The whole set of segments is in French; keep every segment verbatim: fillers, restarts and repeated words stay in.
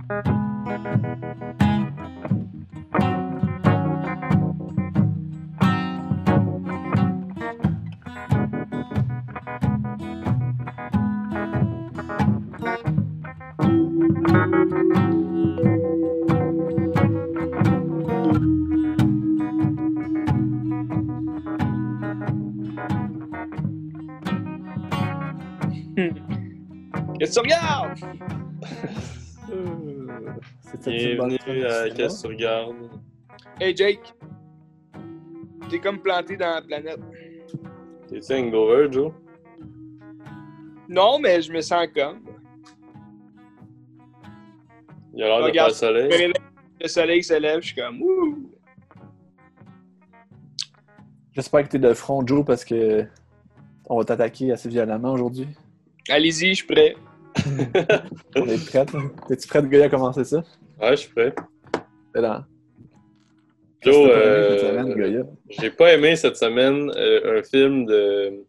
Qu'est-ce que tu regardes? Bienvenue à Qu'est-ce que tu regardes? Hey Jake, t'es comme planté dans la planète. T'es-tu hangover, Joe? Non, mais je me sens comme. Il a l'air de faire Regarde, le soleil. le soleil se lève, je suis comme ouh. J'espère que t'es de front, Joe, parce que on va t'attaquer assez violemment aujourd'hui. Allez-y, je suis prêt. On est prêt. Es-tu prêt, Goya, à commencer ça? Ouais, je suis prêt. C'est là. Joe, Qu'est-ce que t'as pas aimé euh, cette semaine, Goya? j'ai pas aimé cette semaine euh, un film de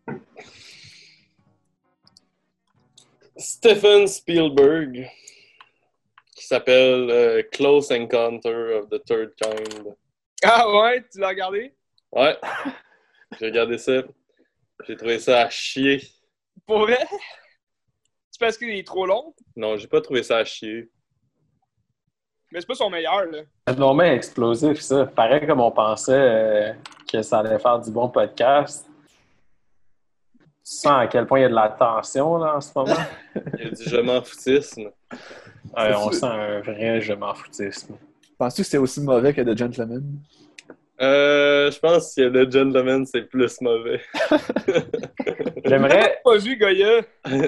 Steven Spielberg qui s'appelle euh, Close Encounter of the Third Kind. Ah ouais, tu l'as regardé? Ouais, j'ai regardé ça. J'ai trouvé ça à chier. Pour vrai? C'est parce qu'il est trop long? Non, j'ai pas trouvé ça à chier. Mais c'est pas son meilleur, là. C'est vraiment explosif, ça. Pareil comme on pensait euh, que ça allait faire du bon podcast. Tu sens à quel point il y a de la tension là, en ce moment? Il y a du je m'en foutisme. Ouais, on sent un vrai je m'en foutisme. Penses-tu que c'est aussi mauvais que The Gentleman? Euh, je pense que The Gentleman, c'est plus mauvais. J'aimerais... pas vu, Goya.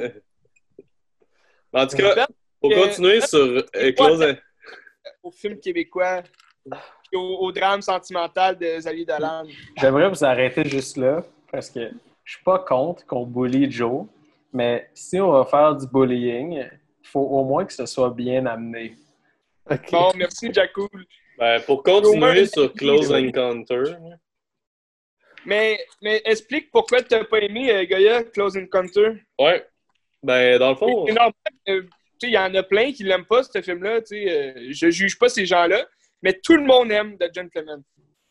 En tout cas, pour Euh, continuer sur euh, Close... Au film québécois, puis au, au drame sentimental de Xavier Dolan. J'aimerais vous arrêter juste là, parce que je suis pas contre qu'on bully Joe, mais si on va faire du bullying, il faut au moins que ce soit bien amené. Okay. Bon, merci, Jacoul. Ben, pour continuer sur Close Encounter... Mais, mais explique pourquoi tu n'as pas aimé euh, Goya, Close Encounter. Ouais. Ben, dans le fond... C'est normal, euh, il y en a plein qui l'aiment pas, ce film-là. Euh, je juge pas ces gens-là, mais tout le monde aime The Gentleman.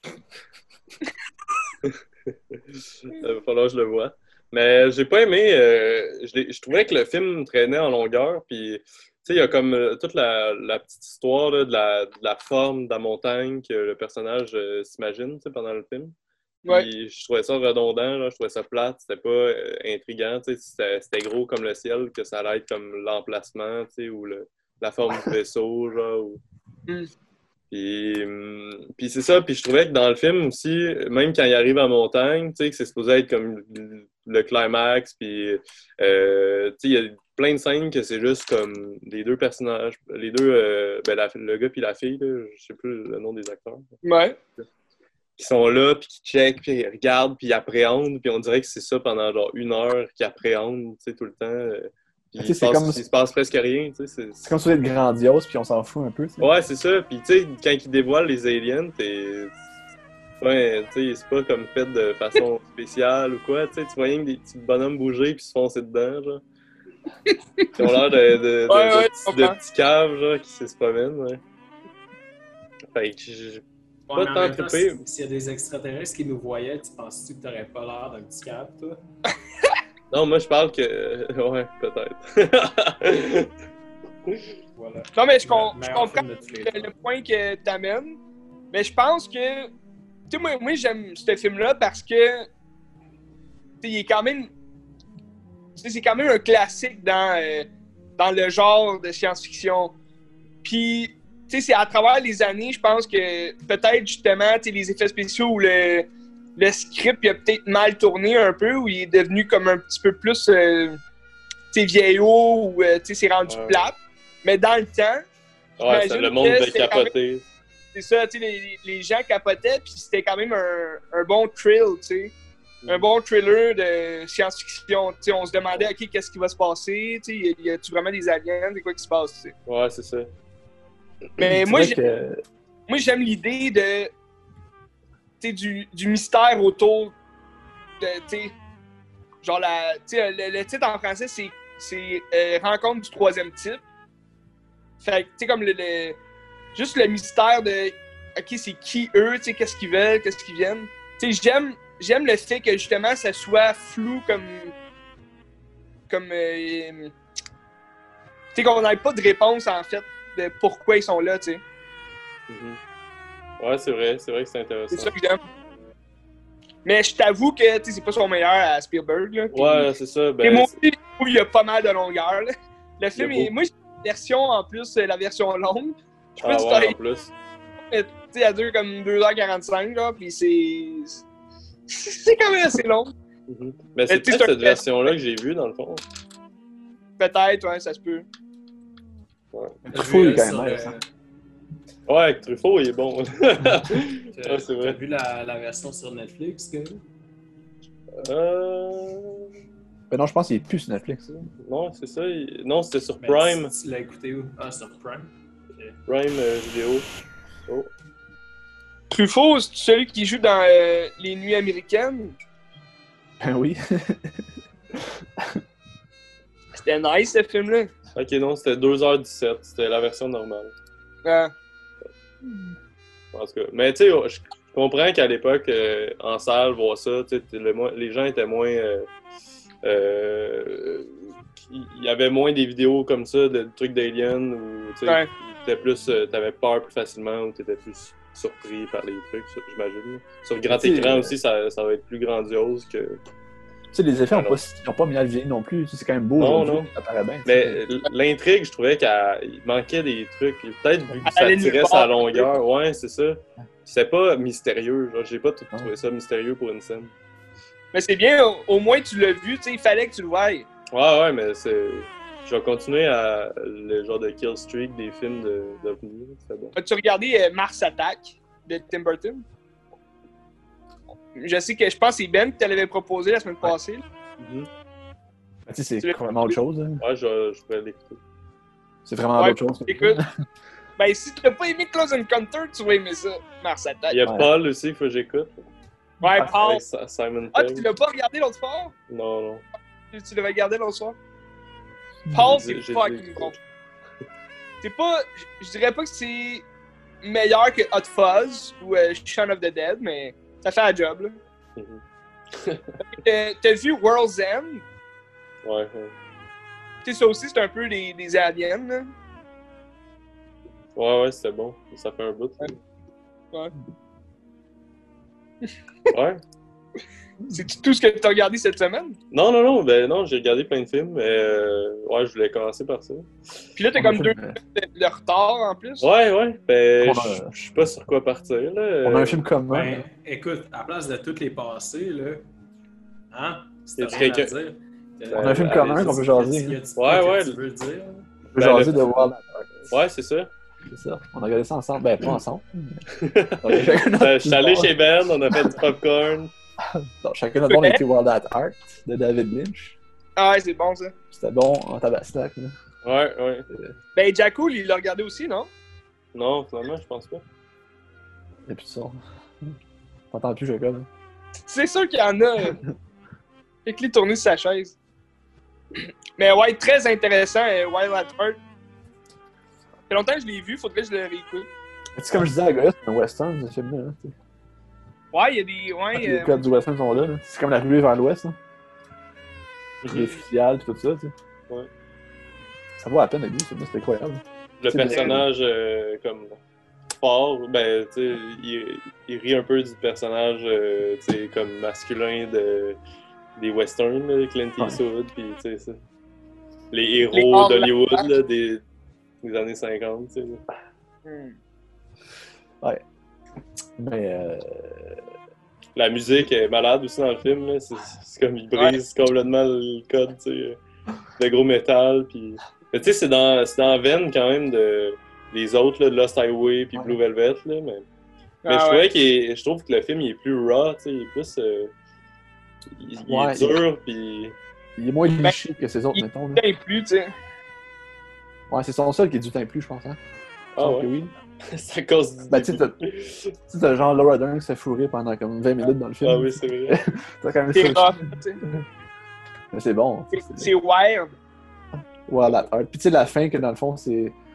Il va falloir que je le vois. Mais j'ai pas aimé... Euh, je, je trouvais que le film traînait en longueur, puis... Tu sais, il y a comme euh, toute la, la petite histoire là, de, la, de la forme de la montagne que le personnage euh, s'imagine pendant le film. Ouais. Puis je trouvais ça redondant, là, je trouvais ça plate, c'était pas euh, intriguant, c'était, c'était gros comme le ciel, que ça allait être comme l'emplacement, ou le, la forme du vaisseau, genre. Ou... Mm. Puis, hum, puis c'est ça, puis je trouvais que dans le film aussi, même quand il arrive en montagne, que c'est supposé être comme le climax, puis euh, il y a plein de scènes que c'est juste comme les deux personnages, les deux, euh, ben, la, le gars puis la fille, là, je sais plus le nom des acteurs. Ouais. Qui sont là, puis qui checkent, puis ils regardent, puis ils appréhendent, puis on dirait que c'est ça pendant genre une heure qu'ils appréhendent, tu sais, tout le temps. Puis il, se passe, comme... il se passe presque rien, tu sais. C'est, c'est comme ça d'être grandiose, puis on s'en fout un peu, t'sais. Ouais, c'est ça. Puis tu sais, quand ils dévoilent les aliens, t'es... Ouais, tu sais, c'est pas comme fait de façon spéciale ou quoi, tu sais, tu vois rien que des petits bonhommes bouger puis se foncer dedans, genre. Ils ont l'air de, de, de, ouais, de, ouais, de, de petits caves, genre, qui se promènent, ouais. Fait que j'ai Ouais, pas mais en même temps, si- s'il y a des extraterrestres qui nous voyaient, tu penses-tu que t'aurais pas l'air d'un petit cap, toi? Non, moi, je parle que... Ouais, peut-être. Voilà. Non, mais je, com- Le je meilleur comprends film de tous les le, temps. le point que tu amènes, mais je pense que. Tu sais, moi, moi j'aime ce film-là parce que. Tu sais, il est quand même. Tu sais, c'est quand même un classique dans, euh, dans le genre de science-fiction. Puis, tu sais, c'est à travers les années, je pense que peut-être justement, tu sais, les effets spéciaux ou le, le script, il a peut-être mal tourné un peu, ou il est devenu comme un petit peu plus. Euh, tu sais, vieillot, ou euh, tu sais, c'est rendu Ouais. plate. Mais dans le temps, Ouais, c'est j'imagine le monde que de c'était quand même- capoter. c'est ça, tu sais, les, les gens capotaient, puis c'était quand même un, un bon thrill, tu sais. Mm. Un bon thriller de science-fiction. Tu sais, on se demandait, OK, qu'est-ce qui va se passer? Tu sais, y a-tu vraiment des aliens? C'est quoi qui se passe, tu sais? Ouais, c'est ça. Mais C'est moi, vrai j'ai- que... moi, j'aime l'idée de, tu sais, du, du mystère autour de, tu sais, genre, la, tu sais, le, le titre en français, c'est, c'est euh, Rencontre du troisième type. Fait que, tu sais, comme le, le- juste le mystère de, OK, c'est qui eux, tu sais, qu'est-ce qu'ils veulent, qu'est-ce qu'ils viennent. Tu sais, j'aime, j'aime le fait que, justement, ça soit flou comme... Comme... euh, tu sais, qu'on n'ait pas de réponse, en fait, de pourquoi ils sont là, tu sais. Mm-hmm. Ouais, c'est vrai, c'est vrai que c'est intéressant. C'est ça que j'aime. Mais je t'avoue que, tu sais, c'est pas son meilleur à Spielberg, là. Puis- Ouais, c'est ça. Et Ben, moi c'est- aussi, je trouve qu'il y a pas mal de longueur, là. Le film, Il y a est... moi, j'ai la version, en plus, euh, la version longue. Je sais ah pas si ouais, t'as en plus. tu sais, elle dure comme deux heures quarante-cinq, là, pis c'est... C'est quand même assez long. Mhm. Mais c'est tu sais, peut-être c'est un cette version-là que j'ai vue, dans le fond. Peut-être, ouais, ça se peut. Truffaut, il est quand Sur, même euh, nice, hein. Ouais, avec Truffaut, il est bon. t'as- Ouais, c'est vrai. T'as vu la, la version sur Netflix, que... euh... Ben non, je pense qu'il est plus sur Netflix. Non, c'est ça. il- Non, c'était sur Ben, Prime. Tu, tu l'as écouté où? Ah, sur Prime. Prime euh, vidéo. Oh. Truffaut, c'est celui qui joue dans euh, Les Nuits américaines. Ben oui. C'était nice, ce film-là. Ok, non, c'était deux heures dix-sept. C'était la version normale. Ouais. En tout cas. Mais tu sais, je comprends qu'à l'époque, euh, en salle, voir ça, tu sais, le mo- les gens étaient moins. Euh, euh, il y avait moins des vidéos comme ça, de trucs d'aliens, où tu sais, Ouais. t'étais plus, euh, t'avais peur plus facilement, ou t'étais plus surpris par les trucs, ça, j'imagine. Sur grand Tu sais, écran euh, aussi, ça, ça va être plus grandiose que. Tu sais, les effets n'ont Alors. pas, ont pas mis à le vieillir non plus. Tu sais, c'est quand même beau. Non, aujourd'hui, non. Ça paraît bien. tu Mais sais. l- l'intrigue, je trouvais qu'il manquait des trucs. Peut-être vu que Elle ça allait nulle tirait part. sa longueur. Ouais, c'est ça. C'était pas mystérieux. Genre, j'ai pas tout Non. trouvé ça mystérieux pour une scène. Mais c'est bien, au, au moins tu l'as vu, tu sais, il fallait que tu le voies. Ouais, ouais, mais c'est. Je vais continuer à le genre de kill streak des films de d'OVNI. C'est bon. As-tu regardé euh, Mars Attack de Tim Burton? Je sais que je pense que c'est Ben qui te l'avait proposé la semaine passée. là. Mhm. Ben, tu sais, tu c'est l'as- complètement autre chose. hein. Ouais, je, je pourrais l'écouter. C'est vraiment Ouais, autre chose. écoute. Ben, si tu n'as pas aimé Close Encounter, tu vas aimer ça, Mars Attack. Il y a Ouais. Paul aussi, il faut que j'écoute. Ouais, Paul. Avec Sa- Simon Ah, Pegg. tu l'as pas regardé l'autre soir? Non, non. Tu, tu l'avais regardé l'autre soir? Paul, J'ai- c'est j'ai fucking dit- bon. C'est pas... Je je dirais pas que c'est meilleur que Hot Fuzz ou euh, Shaun of the Dead, mais ça fait la job, là. Mhm. T'as t'as vu World's End? Ouais, ouais. Tu sais, ça aussi, c'est un peu des, des aliens, là. Ouais, ouais, c'était bon. Ça fait un bout. Ouais. Ouais. Ouais. C'est tout ce que t'as regardé cette semaine? Non, non, non, ben non, j'ai regardé plein de films, mais euh, ouais, je voulais commencer par ça. Puis là, t'as On comme a deux fait, euh, minutes de, de retard, en plus. Ouais, ouais, ben On a- je je sais pas sur quoi partir, là. On a un Euh, film commun. Ben, écoute, à la place de toutes les passées, là, hein, si Y t'as a-tu rien à quelqu'un- dire, On a un film commun qu'on peut jaser. Y hein. a-tu Ouais, quoi ouais. que tu veux dire? On peut Ben, jaser le- de Wild at Heart. Ouais, c'est ça. C'est ça. On a regardé ça ensemble. Ben, pas ensemble. Euh, chacun notre Je suis allé bord. chez Ben, on a fait du popcorn. Non, chacun notre bord, on a été Wild at Heart de David Lynch. Ah ouais, c'est bon, ça. C'était bon en tabaslac. Là. Ouais, ouais. Ben, Jacko, il l'a regardé aussi, non? Non, finalement, je pense pas. Et puis ça. T'entends plus, Jacob. C'est sûr qu'il y en a. Fait que lui tourner sur sa chaise. Mais ouais, très intéressant, euh, Wild at Heart. Ça fait longtemps que je l'ai vu, faudrait que je le réécoute. Tu sais, comme je disais à Goya, c'est un western, ce film-là. hein, tu sais. Ouais, il y a des. Ouais, Les euh, codes du western sont là. là. C'est comme la ruée vers l'ouest. hein. Mhm. Les fusillades et tout ça. Tu sais. Ouais. Ça vaut la peine d'être vu, ce film-là, c'était incroyable. Le C'est personnage, euh, comme fort, ben, tu sais, il, il rit un peu du personnage, euh, tu sais, comme masculin de, des westerns, là, Clint Ouais. Eastwood, pis tu sais, ça. Les Les héros hors de la d'Hollywood, place. là, des, des années cinquante, tu sais. là. hmm. Mais euh, La musique est malade aussi dans le film, là, c'est c'est comme, il brise complètement le code, tu sais, le gros métal, pis... Mais tu sais, c'est dans, c'est dans la veine, quand même, de les autres, là, Lost Highway, puis Ouais. Blue Velvet, là, mais... Mais Ah je, ouais. trouvais qu'il est- je trouve que le film il est plus raw, tu sais, il est plus. euh, il, il Ouais, est dur, puis. il est moins liché que ces autres, il- mettons. Là. Putain, plus, tu sais. Ouais, c'est son seul qui est du teint plus, je pense. Hein. Ah Sauf que ouais. oui. C'est à cause du. Ben, tu sais, début. Tu sais, t'as genre Laura Dern qui se fait fourrer pendant comme vingt minutes dans le film. Ah oui, c'est vrai. T'as quand même C'est ça. rough, tu sais. Mais c'est bon. C'est- C'est wild. Wild at Heart. Puis tu sais, la fin, que dans le fond, c'est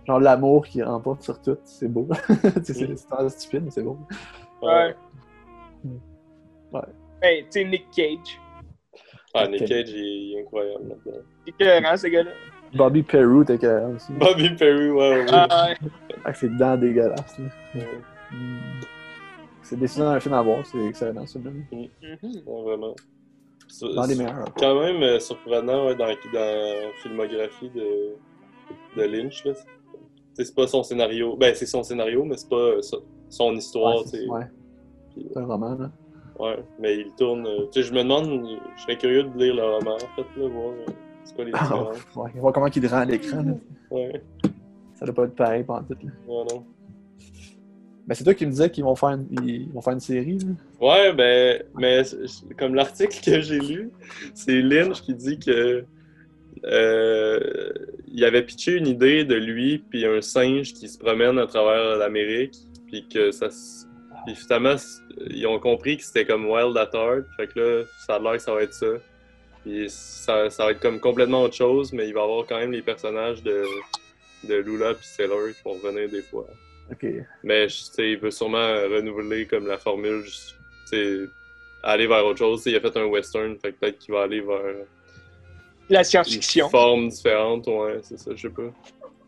Genre l'amour qui remporte sur tout, c'est beau. c'est c'est c'est stupide, mais c'est beau. Ouais. Ouais. Ben, tu sais, Nick Cage. Ah, Nick Cage, il est incroyable là-dedans. C'est écœurant, ce gars-là. Bobby Peru, t'es carré aussi. Bobby Perry, ouais, ouais. Ah, ouais. Avec ses dents dégueulasses. Là. Ouais, Mm. C'est décidant un film à voir, c'est excellent celui-là. Mhm. ouais, vraiment. C'est Dans les c'est meilleurs. quand même euh, surprenant ouais, dans, dans la filmographie de, de Lynch. Là. C'est, c'est pas son scénario. Ben, c'est son scénario, mais c'est pas euh, son, son histoire. Ouais, tu c'est sais. ouais. Puis, C'est un roman, là. ouais, mais il tourne. euh, Tu sais, je me demande, je serais curieux de lire le roman, en fait, là, voir euh, c'est quoi les Ah, différences. ouais, voir comment il rend à l'écran. Là. Ouais, Ça doit pas être pareil pendant tout. Là. ouais, non. Ben, c'est toi qui me disais qu'ils vont faire une, ils vont faire une série. Là. Ouais, ben, mais c'est- comme l'article que j'ai lu, c'est Lynch qui dit que euh, il avait pitché une idée de lui puis un singe qui se promène à travers l'Amérique, puis que ça, s- puis finalement ils ont compris que c'était comme Wild at Heart, fait que là ça a l'air que ça va être ça. Puis ça, ça va être comme complètement autre chose, mais il va y avoir quand même les personnages de de Lula puis Sailor qui vont revenir des fois. Ok. Mais tu sais, il veut sûrement renouveler comme la formule, tu sais, aller vers autre chose. Tu sais, il a fait un western, fait que peut-être qu'il va aller vers La une science-fiction. forme différente, ouais, c'est ça, je sais pas.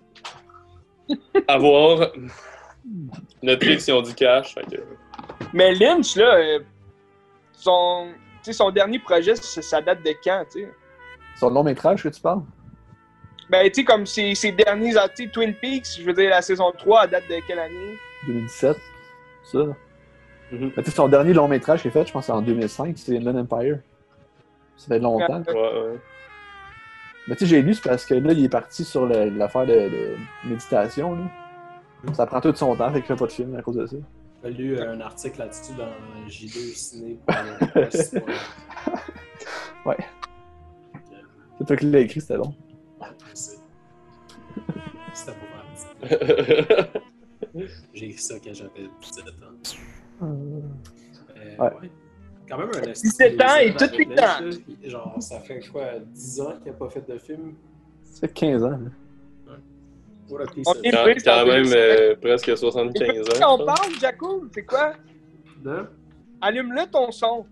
À voir. Netflix, ils ont du cash, fait que... Mais Lynch, là, euh, son, tu sais, son dernier projet, ça, ça date de quand, tu sais? Son long métrage que tu parles? Ben, tu sais, comme ses, ses derniers, ah, tu sais, Twin Peaks, je veux dire, la saison trois, elle date de quelle année? deux mille dix-sept. Ça. Mhm. Mais tu sais, son dernier long métrage qu'il a fait, je pense c'est en deux mille cinq, c'est Inland Empire. Ça fait longtemps. Ouais, ouais. Mais tu sais, j'ai lu, c'est parce que là, il est parti sur le- l'affaire de, de méditation. Là. Ça prend tout son temps, fait qu'il fait pas de film à cause de ça. J'ai lu euh, un article là-dessus dans J deux Ciné pour le poste, ouais. Ouais. C'est toi qui l'as écrit, c'était long. Je sais. C'était pas mal. J'ai écrit ça quand j'avais dix-sept ans. Euh, Ouais. ouais. Quand même un dix-sept ans et tous les Lynch, temps. là. Genre, ça fait quoi, dix ans qu'il n'a pas fait de film? Ça fait quinze ans. Là. What a piece On of- est- Quand, Oui, c'est en quand même deux mille cinq. euh, presque soixante-quinze ans. Quand on je pense. parle, Jaco, c'est quoi? De? Allume-le ton son.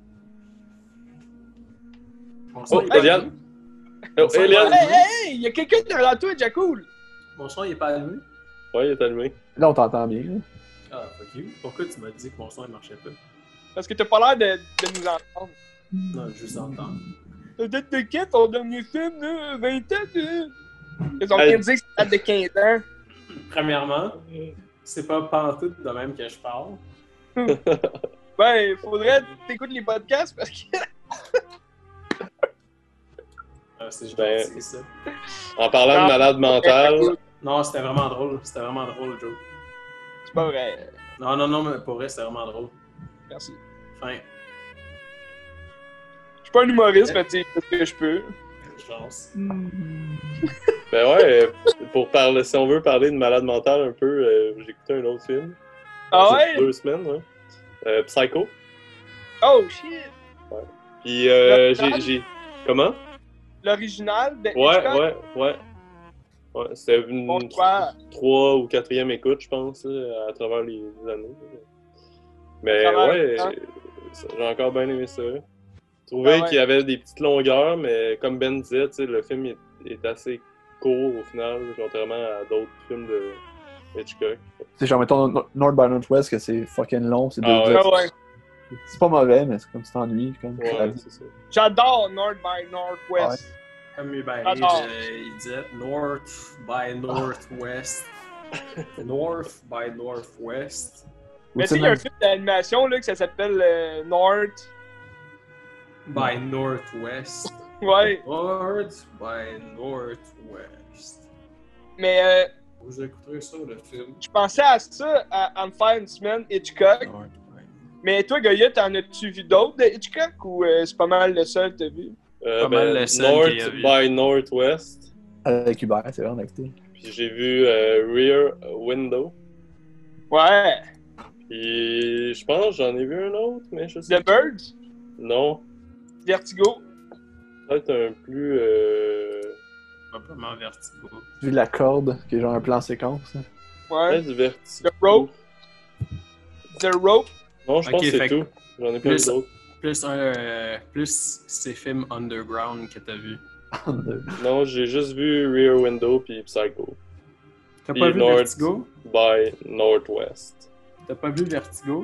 Mon Oh, son, il est pas Eliane! allumé. Oh, son, il est Eliane! pas Hey, allumé. hey, hey, il y a quelqu'un derrière toi, Jaco. Mon son, il est pas allumé. Ouais, il est allumé. Là, on t'entend bien. Là. Ah, fuck you. Pourquoi tu m'as dit que mon son, il marchait pas? Parce que t'as pas l'air de, de nous entendre. Non, je vous entends. Ça date de quand ton dernier film, là? vingt ans, là? Ils ont Hey. bien dit que ça date de quinze ans. Premièrement, c'est pas pantoute de même que je parle. Ben, faudrait que t'écoutes les podcasts parce que. Euh, c'est Ben, gentil, ça. En parlant Ah. de malade mental, Non, c'était vraiment drôle. C'était vraiment drôle, Joe. C'est pas vrai. Non, non, non, mais pour vrai, c'était vraiment drôle. Merci. Fin. Je suis pas un humoriste, mais tu sais, je fais ce que je peux. Chance. ben ouais, euh, pour parler, si on veut parler de malade mental un peu, euh, j'ai écouté un autre film. Ah C'est ouais? Deux semaines, ouais. Euh, Psycho. Oh shit! Puis euh, Le- j'ai, j'ai... Comment? L'original de Ouais, Hitchcock? ouais, ouais. Ouais, c'était une Bon choix. trois ou quatrième écoute, je pense, là, à travers les années. Mais À travers ouais, le temps. ça- j'ai encore bien aimé ça. Je trouvais Ah ouais. qu'il y avait des petites longueurs, mais comme Ben disait, tu sais, le film est, est assez court au final, contrairement à d'autres films de Hitchcock. Tu sais, genre, mettons No- North by Northwest, que c'est fucking long, c'est deux Ah ouais. heures. Ah ouais. C'est pas mauvais, mais c'est comme tu t'ennuies. Comme Ouais, la vie. c'est ça. J'adore North by Northwest. Comme Hubert Ah, Reed, non. euh, il disait North by Northwest. North by Northwest. Mais tu sais, il y a Ultimate- un film d'animation là, que ça s'appelle euh, North. By Northwest. Ouais. North by Northwest. Mais euh, Vous écouterez ça, le film. je pensais à ça à, à me faire une semaine Hitchcock. North by... Mais toi, Goya, t'en as-tu vu d'autres de Hitchcock ou euh, c'est pas mal le seul que t'as vu? Euh, Pas mal ben, le seul qu'il y a North vu. by Northwest. Avec Hubert, c'est vrai, on a écouté. Puis j'ai vu euh, Rear Window. Ouais. Puis je pense que j'en ai vu un autre, mais je sais The pas. Birds, Non. Vertigo. Peut-être un plus. Euh... Pas mal vraiment Vertigo. Vu la corde, qui est genre un plan séquence. Hein. Ouais, Ouais. du Vertigo. The Rope. The Rope. Non, je pense Ok, que c'est fait que- tout. J'en ai pas Plus- vu d'autres. Plus, un, euh, plus ces films underground que t'as vu. Non, j'ai juste vu Rear Window puis Psycho. T'as Puis pas vu North- Vertigo? By Northwest. T'as pas vu Vertigo?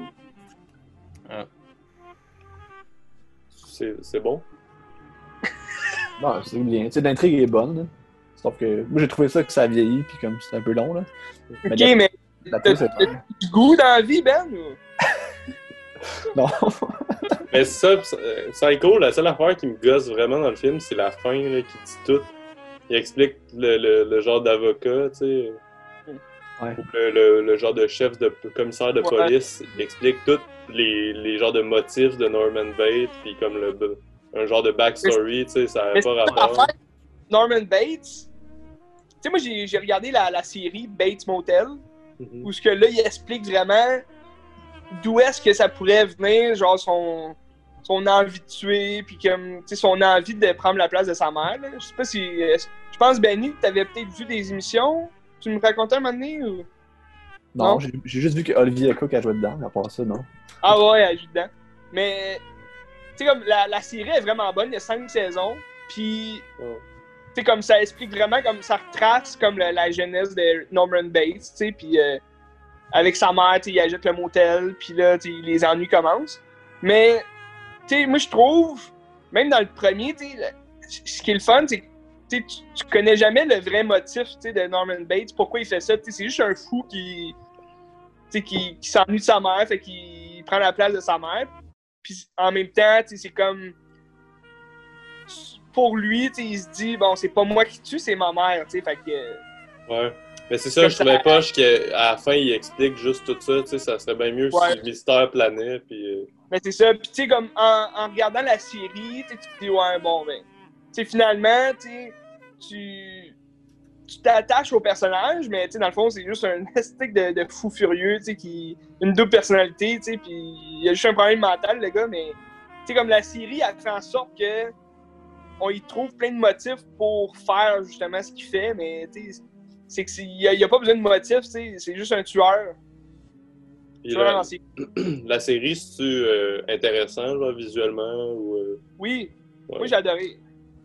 C'est c'est bon? Non, c'est bien. Tu sais, l'intrigue est bonne. Là. Sauf que moi, j'ai trouvé ça que ça a vieilli, puis comme c'est un peu long. Là. Ok, la- mais La t'as peau, c'est t'as du goût dans la vie, Ben? Ou... Non. Mais ça, euh, Psycho, la seule affaire qui me gosse vraiment dans le film, c'est la fin là, qui dit tout. Il explique le, le, le genre d'avocat, tu sais. Ouais. Ou le, le, le genre de chef de commissaire de Ouais. police. Il explique tous les, les genres de motifs de Norman Bates, puis comme le, un genre de backstory, tu sais, ça Mais n'a c'est pas ça rapport. l'affaire. Norman Bates. Tu sais, moi, j'ai j'ai regardé la, la série Bates Motel, Mhm. où ce que là, il explique vraiment d'où est-ce que ça pourrait venir, genre son, son envie de tuer, puis comme, tu sais, son envie de prendre la place de sa mère. Là. Je sais pas si... euh, je pense, Benny, tu avais peut-être vu des émissions. Tu me racontais un moment donné, ou... Non, Non. j'ai j'ai juste vu que Olivia Cook a joué dedans, mais à part ça, non. Ah ouais, elle joue dedans. Mais, tu sais, comme, la, la série est vraiment bonne, il y a cinq saisons, puis... Ouais. Tu sais, comme ça explique vraiment, comme ça retrace comme la, la jeunesse de Norman Bates, tu sais, puis euh, avec sa mère, tu sais, il achète le motel, puis là, tu sais, les ennuis commencent. Mais, tu sais, moi, je trouve, même dans le premier, tu sais, le- ce qui est le fun, c'est que tu sais, tu tu connais jamais le vrai motif, tu sais, de Norman Bates, pourquoi il fait ça, tu sais, c'est juste un fou qui, tu sais, qui, qui s'ennuie de sa mère, fait qu'il prend la place de sa mère, puis en même temps, tu sais, c'est comme... Pour lui, tu sais, il se dit, bon, c'est pas moi qui tue, c'est ma mère, tu sais, fait que... euh, Ouais. Mais c'est ça, Comme je trouvais ça- poche qu'à la fin, il explique juste tout ça, tu sais, ça serait bien mieux Ouais. si le mystère planait, puis... euh, Ben, c'est ça. Puis, tu sais, comme en, en regardant la série, tu sais, tu te dis, ouais, bon, ben. Tu sais, finalement, tu sais, tu. Tu t'attaches au personnage, mais tu sais, dans le fond, c'est juste un esthétique de, de fou furieux, tu sais, qui. Une double personnalité, tu sais, puis il a juste un problème mental, le gars, mais. Tu sais, comme la série, elle fait en sorte que. On y trouve plein de motifs pour faire justement ce qu'il fait, mais tu sais, c'est que il n'y a, y a pas besoin de motifs, tu sais, c'est juste un tueur. puis Tueur la, dans ses- la série, c'est-tu euh, intéressant, genre, visuellement, ou... euh, Oui, ouais. moi j'ai adoré.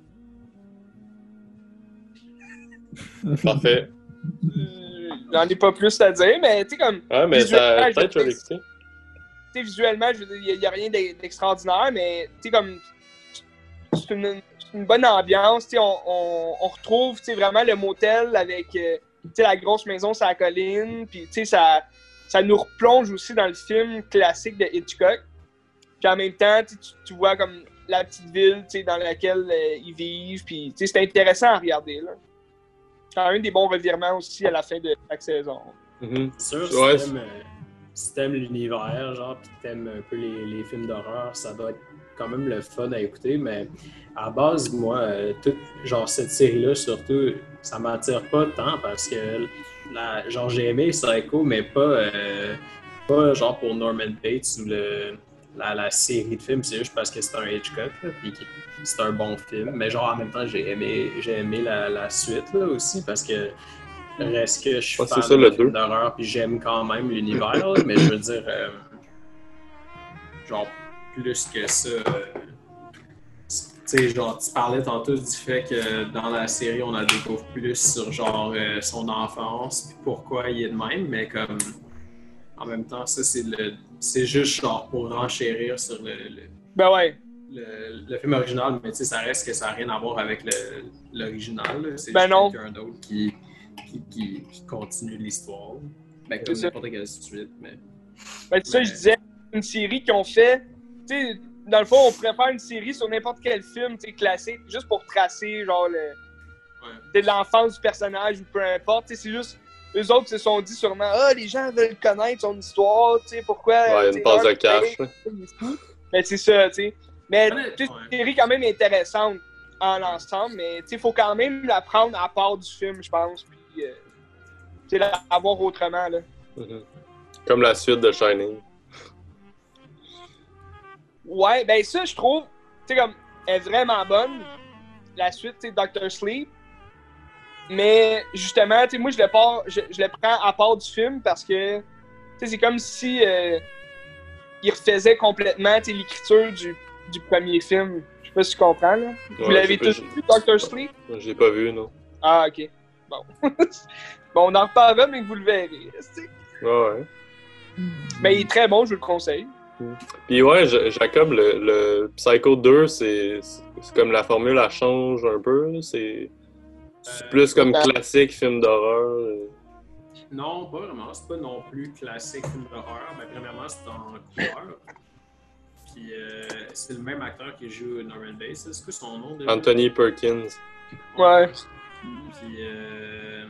Parfait. Euh, J'en ai pas plus à dire, mais tu sais, comme. Ouais, mais Visuellement, ça... je peut-être je vais veux dire, l'écouter. Tu sais, visuellement, je veux dire, il n'y a, rien d'e- d'extraordinaire, mais tu sais, comme. C'est une, c'est une bonne ambiance, tu sais, on, on, on retrouve, tu sais, vraiment le motel avec, euh, tu sais, la grosse maison sur la colline, puis tu sais, ça, ça nous replonge aussi dans le film classique de Hitchcock. Puis en même temps, tu, sais, tu- tu vois comme la petite ville, tu sais, dans laquelle euh, ils vivent, puis tu sais, c'est intéressant à regarder, là. Quand même des bons revirements aussi à la fin de chaque saison. Mhm. C'est sûr, Ouais, si t'aimes, euh, si t'aimes l'univers, genre, pis t'aimes un peu les, les films d'horreur, ça doit être quand même le fun à écouter, mais à la base, moi, euh, toute, genre, cette série-là, surtout, ça m'attire pas tant parce que, la, genre, j'ai aimé Psycho, mais pas, euh, pas genre pour Norman Bates ou le, la, la série de films, c'est juste parce que c'est un Hitchcock, là, puis que c'est un bon film, mais genre, en même temps, j'ai aimé, j'ai aimé la, la suite, là, aussi, parce que reste que je suis Ah, c'est fan ça, de le films deux. d'horreur, puis j'aime quand même l'univers, là, mais je veux dire, euh, genre, plus que ça. euh, tu sais, genre, tu parlais tantôt du fait que dans la série, on a découvert plus sur, genre, euh, son enfance, puis pourquoi il est de même, mais comme, en même temps, ça, c'est le, c'est juste, genre, pour renchérir sur le, le, Ben ouais. le, le film original, mais tu sais, ça reste que ça n'a rien à voir avec le- l'original, là. C'est Ben juste non. quelqu'un d'autre qui, qui, qui, qui continue l'histoire. Ben, comme C'est ça. n'importe quelle suite, mais... Ben, c'est ça, je disais, une série qu'ils ont fait. Tu sais, dans le fond, on pourrait faire une série sur n'importe quel film, tu sais, classique, juste pour tracer, genre, le, Ouais. tu sais, l'enfance du personnage ou peu importe. Tu sais, c'est juste, eux autres se sont dit sûrement, ah, les gens veulent connaître son histoire, tu sais, pourquoi. Ouais, tu une sais, passe de Norman cash, Bates, il est fou. Ben, c'est ça, tu sais. Mais, Ouais, tu sais, ouais. c'est une série quand même intéressante en l'ensemble, mais, tu sais, il faut quand même la prendre à part du film, je pense, puis, euh, tu sais, la voir autrement, là. Mhm. Comme la suite de Shining. Ouais, ben ça, je trouve, tu sais, comme, elle est vraiment bonne. La suite, tu sais, Doctor Sleep. Mais justement, tu sais, moi, je le, pars, je, je le prends à part du film parce que tu sais, c'est comme si euh, il refaisait complètement tu sais, l'écriture du, du premier film. Je sais pas si tu comprends, là. Vous Ouais, l'avez j'ai pas- tous vu, docteur Sleep? Je l'ai pas vu, non. Ah, ok. Bon. Bon, on en reparlera, mais vous le verrez. tu sais. Ouais, ouais. Mais il est très bon, je vous le conseille. Puis ouais, Ja- Jacob, le, le Psycho deux, c'est c'est comme la formule, elle change un peu. là. C'est c'est Euh, plus comme ouais. classique film d'horreur. euh. Non, pas vraiment. C'est pas non plus classique film d'horreur. Ben, premièrement, c'est en couleur. Puis euh, c'est le même acteur qui joue Norman Bates. C'est quoi son nom déjà? Anthony Perkins. Ouais. Puis euh...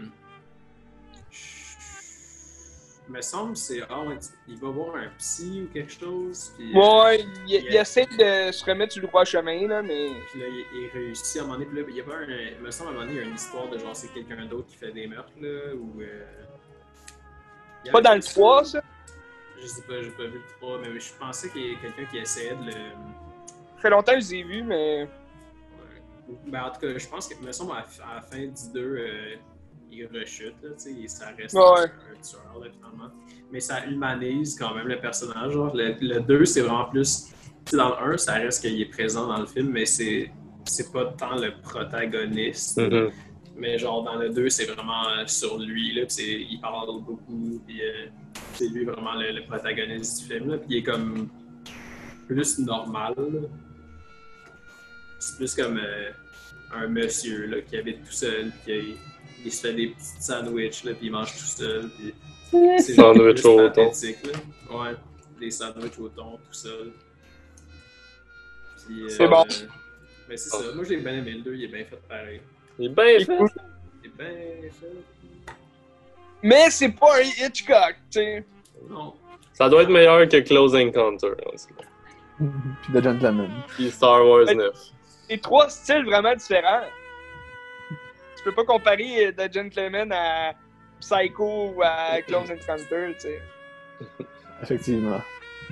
il me semble que c'est ah ouais, il va voir un psy ou quelque chose. Puis, euh, Ouais, il, il Yeah. essaie de se remettre sur le droit chemin, là, mais. Puis là, il, il réussit à un moment donné. Puis là, il y a pas un. Il me semble à un moment donné, il y a une histoire de genre c'est quelqu'un d'autre qui fait des meurtres, là. Ou. Euh... il y Pas avait dans le ça. trois, ça. Je sais pas, j'ai pas vu le trois, mais je pensais qu'il y a quelqu'un qui essayait de le. Ça fait longtemps que je les ai vus, mais. Ouais. Ben, en tout cas, je pense que, me semble, à, à la fin du deux, euh, il rechute, là, tu sais, et ça reste Ouais. un, un tueur, là, finalement. Mais ça humanise quand même le personnage. Genre. Le, le deux, c'est vraiment plus. Tu sais, dans le un, ça reste qu'il est présent dans le film, mais c'est, c'est pas tant le protagoniste. Mhm. Mais genre, dans le deux, c'est vraiment euh, sur lui, là, pis c'est, il parle beaucoup, puis euh, c'est lui vraiment le, le protagoniste du film, là, puis il est comme plus normal, là. C'est plus comme euh, un monsieur, là, qui habite tout seul, puis il, il se fait des petits sandwichs, là, puis il mange tout seul, puis c'est genre Sandwich plus au thon. pathétique, là. Ouais, des sandwichs au thon, tout seul. Puis, euh, C'est bon. mais c'est ça, moi j'ai bien aimé le deux, il est bien fait pareil. Il est bien C'est fait. cool. Il est bien fait. Mais c'est pas un Hitchcock, tu sais. Non. Ça doit être meilleur que Close Encounter. en tout cas. Puis The Gentleman. Puis Star Wars Ouais. neuf. C'est trois styles vraiment différents. Tu peux pas comparer euh, The Gentleman à Psycho ou à Close Encounter, tu sais. Effectivement.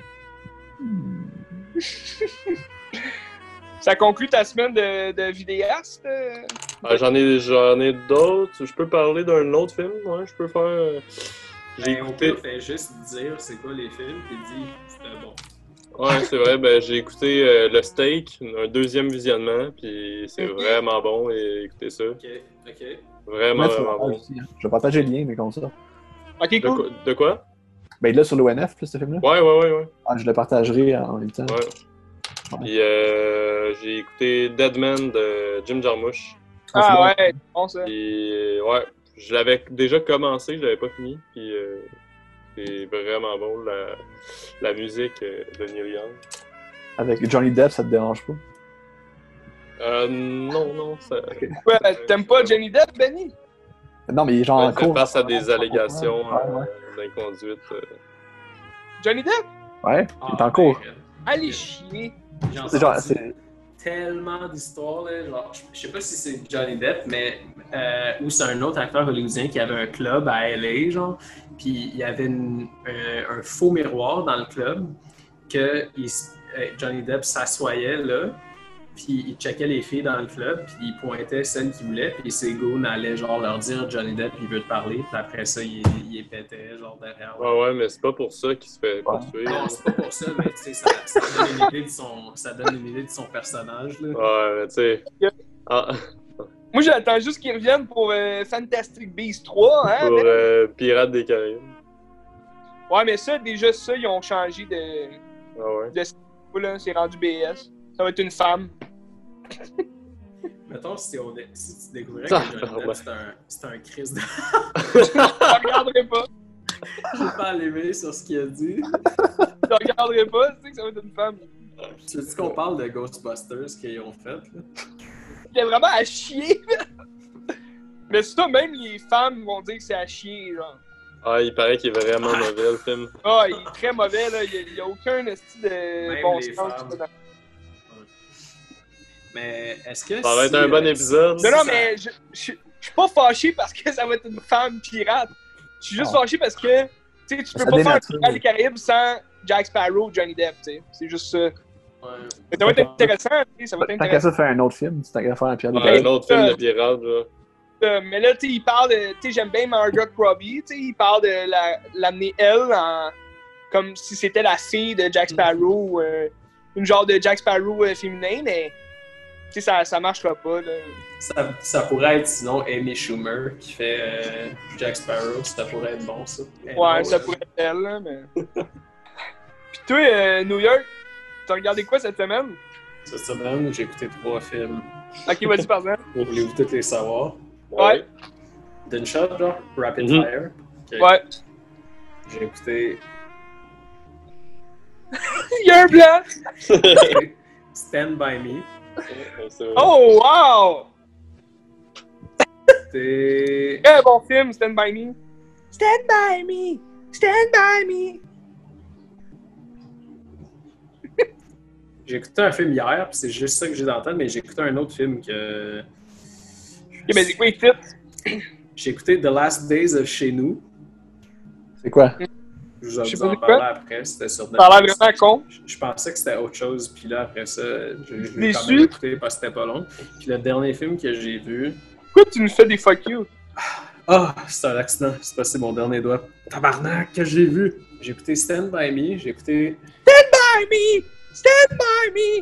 Ça conclut ta semaine de, de vidéaste? euh? Ah, j'en ai, j'en ai d'autres. Je peux parler d'un autre film, ouais, je peux faire. euh, J'ai Ben, au écouté. pire, fait juste dire c'est quoi les films, puis dit c'était bon. Ouais, c'est vrai, ben j'ai écouté euh, Le Steak, un deuxième visionnement, puis c'est Ok. vraiment bon, et écoutez ça. Ok, ok. Vraiment, Ouais, tu vraiment vas bon. aussi, hein. Je vais partager le lien, mais comme ça. Ok, De cool. quoi? De quoi? Ben là, sur l'O N F, là, ce film-là. Ouais, ouais, ouais, ouais. Ah, je le partagerai en même temps. ouais. Puis euh, j'ai écouté Deadman de Jim Jarmusch. Ah ouais, bon ça. Puis euh, ouais, je l'avais déjà commencé, je l'avais pas fini. Puis euh, c'est vraiment bon, la, la musique euh, de Neil Young. Avec Johnny Depp, ça te dérange pas? Euh, non, non, ça. Ouais, t'aimes pas Johnny Depp, Benny? Non, mais il est genre Ouais, en fait cours. face à des allégations Ouais, ouais. euh, d'inconduite. euh. Johnny Depp? Ouais, il est en Ah, cours. ben, Allez chier. J'ai C'est genre, entendu c'est... tellement d'histoires, là, genre, je- je sais pas si c'est Johnny Depp, mais euh, ou c'est un autre acteur hollywoodien qui avait un club à L A, genre, puis il y avait une- un, un faux miroir dans le club que il s- euh, Johnny Depp s'assoyait là, puis il checkait les filles dans le club, puis il pointait celles qu'il voulait, puis ses goons allaient genre leur dire Johnny Depp il veut te parler, puis après ça il, il les pétait genre derrière. Ouais, ouais, mais c'est pas pour ça qu'il se fait poursuivre. Non, c'est pas pour ça, mais tu sais, ça, ça donne une idée de son, ça donne une idée de son personnage là. Ouais, mais tu sais. Ah, Moi, j'attends juste qu'ils reviennent pour euh, Fantastic Beasts trois, hein? pour Ben? euh, Pirates des Caraïbes. Ouais, mais ça, déjà, ça, ils ont changé de. Ah ouais. de là, c'est rendu B S. Ça va être une femme. Mettons, si, on, si tu découvrais Ah, que Johnny ouais. Depp, c'est un, c'est un Christ de... Je regarderai pas. J'ai pas allumé sur ce qu'il a dit. Je regarderai pas, tu sais que ça va être une femme. Tu sais qu'on parle de Ghostbusters qu'ils ont fait, là? Il est vraiment à chier, là. Mais ça, même les femmes vont dire que c'est à chier, genre. Ah, il paraît qu'il est vraiment mauvais, le film. Ah, il est très mauvais, là. Il n'y a, a aucun esti de Même bon les sens. femmes. Mais est-ce que Ça va si, être un bon euh, épisode. Non, non, ça- mais je je- je suis pas fâché parce que ça va être une femme pirate. Je suis juste Ah. fâché parce que, tu sais, tu peux Ça pas faire un dénature. Pirate des Caraïbes sans Jack Sparrow ou Johnny Depp, tu sais. C'est juste ça. Ouais. Mais ça va être intéressant, tu sais, ça va être Tant qu'à intéressant. ça, faire un autre film, c'est tant qu'à faire un Pierre Ouais, Descaries. un autre film de pirates, là. Euh, mais là, tu sais, il parle de. Tu sais, j'aime bien Margot Robbie. Tu sais, il parle de la- l'amener elle en, comme si c'était la fille de Jack Sparrow, ou euh, une genre de Jack Sparrow euh, féminin, mais tu sais, ça, ça marchera pas. Là. Ça, ça pourrait être sinon Amy Schumer qui fait euh, Jack Sparrow. Ça pourrait être bon, ça. Elle est Ouais, drôle, ça hein. pourrait être elle, là, mais. Puis toi, euh, New York, t'as regardé quoi cette semaine? Cette semaine, j'ai écouté trois films. Ok, vas-y, par exemple. Voulez-vous tous les savoir? Ouais. D'une shot, genre? Rapid Mhm. Fire. Ok. Ouais. J'ai écouté Il y a un blanc! Stand By Me. Oh, wow! C'était... Très bon film, Stand By Me. Stand By Me! Stand By Me! J'ai écouté un film hier, puis c'est juste ça que j'ai dans la tête, mais j'ai écouté un autre film que... Ok, mais c'est quoi le titre? J'ai écouté The Last Days of Chez Nous. C'est quoi? Je vous en, Je sais vous pas en c'est quoi. parler après, c'était sur Ça a l'air Netflix. vraiment con. Je, je pensais que c'était autre chose, puis là, après ça, je, je l'ai Déçu. quand même écouté parce que c'était pas long. Puis le dernier film que j'ai vu... Pourquoi tu nous fais des fuck you? Ah, c'est un accident, c'est passé mon dernier doigt. Tabarnak, que j'ai vu! J'ai écouté Stand By Me, j'ai écouté... By me! Stand by me!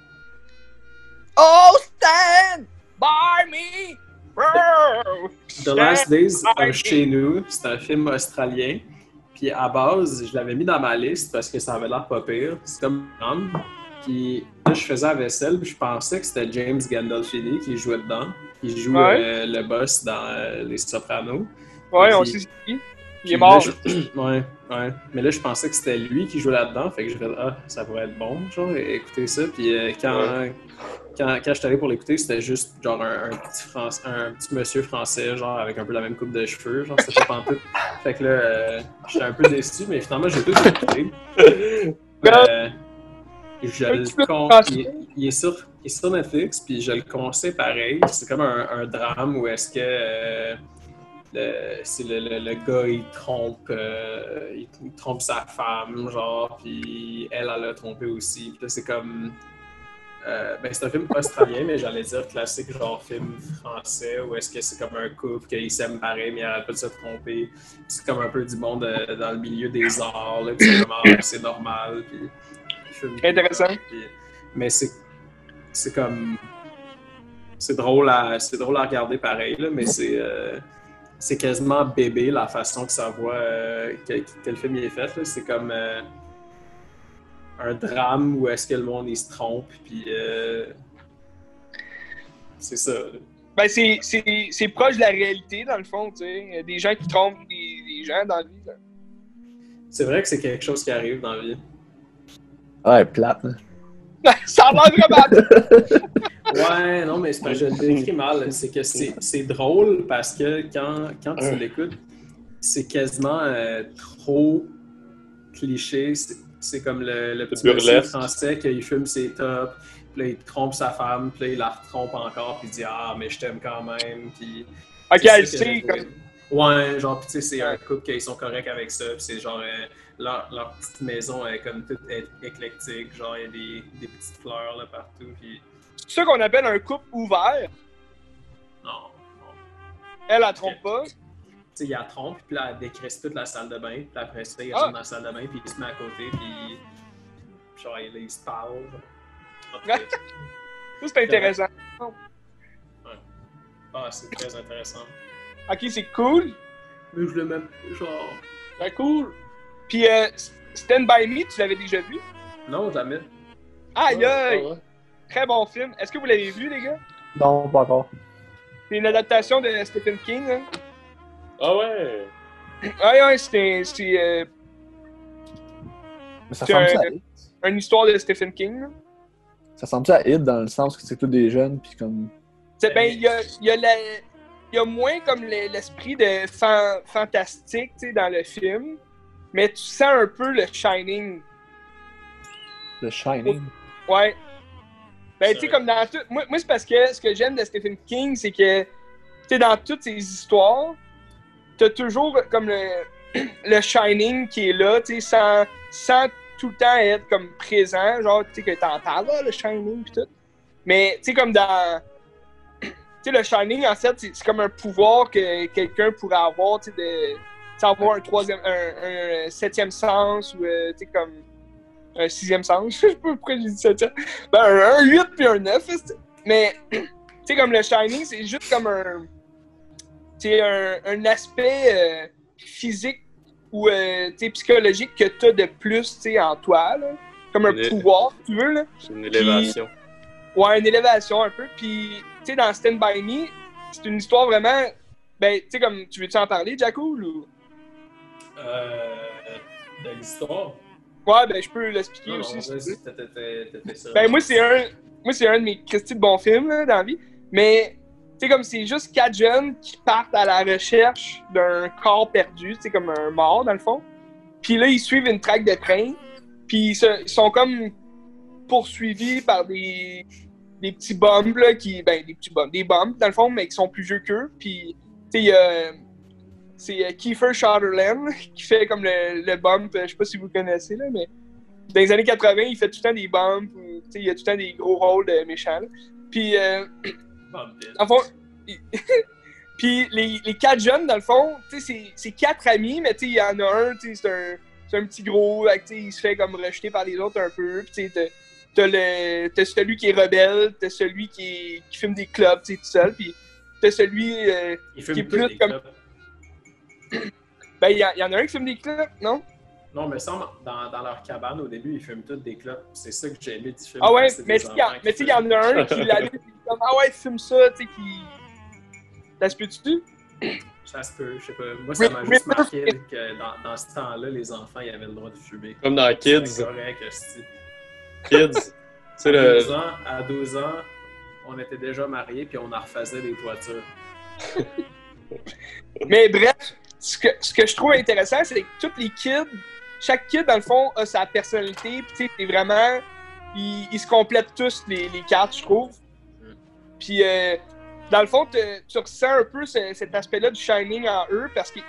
Oh, stand by me! Bro! The Last Days by me. of Chez Nous, c'est un film australien. Puis à base, je l'avais mis dans ma liste parce que ça avait l'air pas pire. C'est comme un homme. Puis là, je faisais la vaisselle, puis je pensais que c'était James Gandolfini qui jouait dedans. Il joue Ouais. euh, le boss dans euh, Les Sopranos. Ouais, on Puis- sait c'est qui. Il Puis est mort. là, je- ouais, ouais. Mais là, je pensais que c'était lui qui jouait là-dedans. Fait que je fait ah, ça pourrait être bon, genre, écouter ça. Puis euh, quand, quand, quand je suis allé pour l'écouter, c'était juste genre un, un petit France, un petit monsieur français, genre, avec un peu la même coupe de cheveux. Genre, c'était pas pantoute. Fait que là, euh, j'étais un peu déçu, mais finalement, j'ai tout écouté. Euh, je Un le petit peu con- français. il, il est sur, il est sur Netflix, puis je le conseille pareil. C'est comme un, un drame où est-ce que euh, le, c'est le, le, le gars, il trompe, euh, il, il trompe sa femme, genre, puis elle, elle l'a trompé aussi. Puis là, c'est comme... euh, ben, c'est un film australien, mais j'allais dire classique, genre film français, où est-ce que c'est comme un couple qu'ils s'aiment pareil, mais ils n'arrêtent pas de se tromper. C'est comme un peu du monde euh, dans le milieu des arts, là, puis c'est vraiment, c'est normal, puis... film- Intéressant. puis- mais c'est c'est comme... C'est drôle à, c'est drôle à regarder pareil, là, mais c'est... euh, c'est quasiment bébé la façon que ça voit euh, que, que le film il est fait. là. C'est comme euh, un drame où est-ce que le monde il se trompe, puis euh, c'est ça. là. Ben, c'est, c'est, c'est proche de la réalité, dans le fond, tu sais. Il y a des gens qui trompent des, des gens dans la vie. Là. C'est vrai que c'est quelque chose qui arrive dans la vie. Ouais, plate. hein. Ça a l'air vraiment... Ouais, non, mais c'est pas, je le décris mal. C'est que c'est, c'est drôle parce que quand, quand tu l'écoutes, c'est quasiment euh, trop cliché. C'est, c'est comme le, le petit monsieur burlesque. français qui fume ses tops, puis là, il trompe sa femme, puis là, il la retrompe encore, puis il dit « Ah, mais je t'aime quand même. » Puis Ok, c'est ça elle que sait, j'ai trouvé. comme... Ouais, genre, pis tu sais, c'est un couple qui sont corrects avec ça, pis c'est genre, euh, leur, leur petite maison est comme toute é- éclectique, genre, il y a des, des petites fleurs là partout, pis C'est ça qu'on appelle un couple ouvert. non, non. Elle, elle trompe pas. Tu sais, il la trompe, puis là, elle décrisse toute la salle de bain, puis après ça, il Ah. rentre dans la salle de bain, puis il se met à côté, puis genre, il, il se parle. genre. En tout cas, Ça, c'est intéressant. ah, c'est très intéressant. Ok, c'est cool. Mais je le même, genre, C'est cool. Puis, euh, Stand By Me, tu l'avais déjà vu? non, jamais. Aïe, Ah, aïe! ouais. Très bon film. Est-ce que vous l'avez vu, les gars? Non, pas encore. C'est une adaptation de Stephen King. Hein? Ah ouais! Ouais, ouais, c'est, c'est euh, Mais ça C'est ressemble un- à Hit. une histoire de Stephen King. là. Ça ressemble à Hit dans le sens que c'est tous des jeunes, puis comme. C'est, ben, il y a, il y, a la- il y a moins comme le- l'esprit de fan- fantastique, tu sais, dans le film. Mais tu sens un peu le Shining. The Shining. Ouais. Ben, C'est tu sais, vrai. comme dans tout. Moi, moi c'est parce que ce que j'aime de Stephen King, c'est que, tu sais, dans toutes ses histoires, t'as toujours comme le, le Shining qui est là, tu sais, sans, sans tout le temps être comme présent. Genre, tu sais, que t'en parles, là, le Shining pis tout. Mais, tu sais, comme dans. sais, le Shining, en fait, c'est, c'est comme un pouvoir que quelqu'un pourrait avoir, tu sais, de... avoir un troisième, un, un septième sens, ou, euh, tu sais, comme un sixième sens, je sais pas pourquoi j'ai dit septième. Ben, un, un huit puis un neuf, mais, tu sais, comme le Shining, c'est juste comme un, tu sais, un, un aspect euh, physique ou, euh, tu sais, psychologique que t'as de plus, tu sais, en toi, là. Comme un Une... pouvoir, si tu veux, là. C'est une élévation. Puis, ouais, une élévation un peu, puis, tu sais, dans Stand By Me, c'est une histoire vraiment, ben, tu sais, comme, tu veux-tu en parler, Jacoul, ou... Euh, de l'histoire. Ouais, ben je peux l'expliquer Non, aussi. non, Si vas-y, t'étais, t'étais ça. ben moi, c'est un, moi, c'est un de mes Christy de bons films là, dans la vie. Mais, tu sais, comme c'est juste quatre jeunes qui partent à la recherche d'un corps perdu, tu sais, comme un mort, dans le fond. Puis là, ils suivent une traque de train. Puis ils, se, ils sont comme poursuivis par des, des petits bums, là, qui, ben, des petits bums, des bums, dans le fond, mais qui sont plus vieux qu'eux. Puis, tu sais, il y a. C'est Kiefer Sutherland qui fait comme le, le bump, je sais pas si vous le connaissez, là, mais dans les années quatre-vingts, il fait tout le temps des bumps, il y a tout le temps des gros rôles de méchants. Là. Puis, euh, en fond, puis les, les quatre jeunes, dans le fond, c'est, c'est quatre amis, mais il y en a un, c'est un, c'est un petit gros, il se fait comme rejeter par les autres un peu, puis t'as, t'as, le, t'as celui qui est rebelle, t'as celui qui, est, qui fume des clubs tout seul, puis t'as celui euh, qui est plus comme... Clubs. Ben, il y, y en a un qui fume des clopes, non? Non, mais ça, dans, dans leur cabane, au début, ils fument toutes des clopes. C'est ça que j'ai aimé du film. Ah ouais, mais tu sais, il y en a un qui l'allume et qui comme, ah ouais, fume ça, tu sais, qui... Ça se peut-tu? Ça se peut, je sais pas. Moi, ça m'a juste marqué que dans, dans ce temps-là, les enfants, ils avaient le droit de fumer. Comme dans Kids. C'est correct, c'est... Kids. C'est à, le... douze ans, à douze ans, on était déjà mariés, puis on en refaisait des toitures. Mais bref, ce que, ce que je trouve intéressant, c'est que tous les kids, chaque kid, dans le fond, a sa personnalité, puis tu sais, c'est vraiment, ils, ils se complètent tous, les, les quatre, je trouve. Puis, euh, dans le fond, tu ressens un peu ce, cet aspect-là du Shining en eux, parce qu'ils,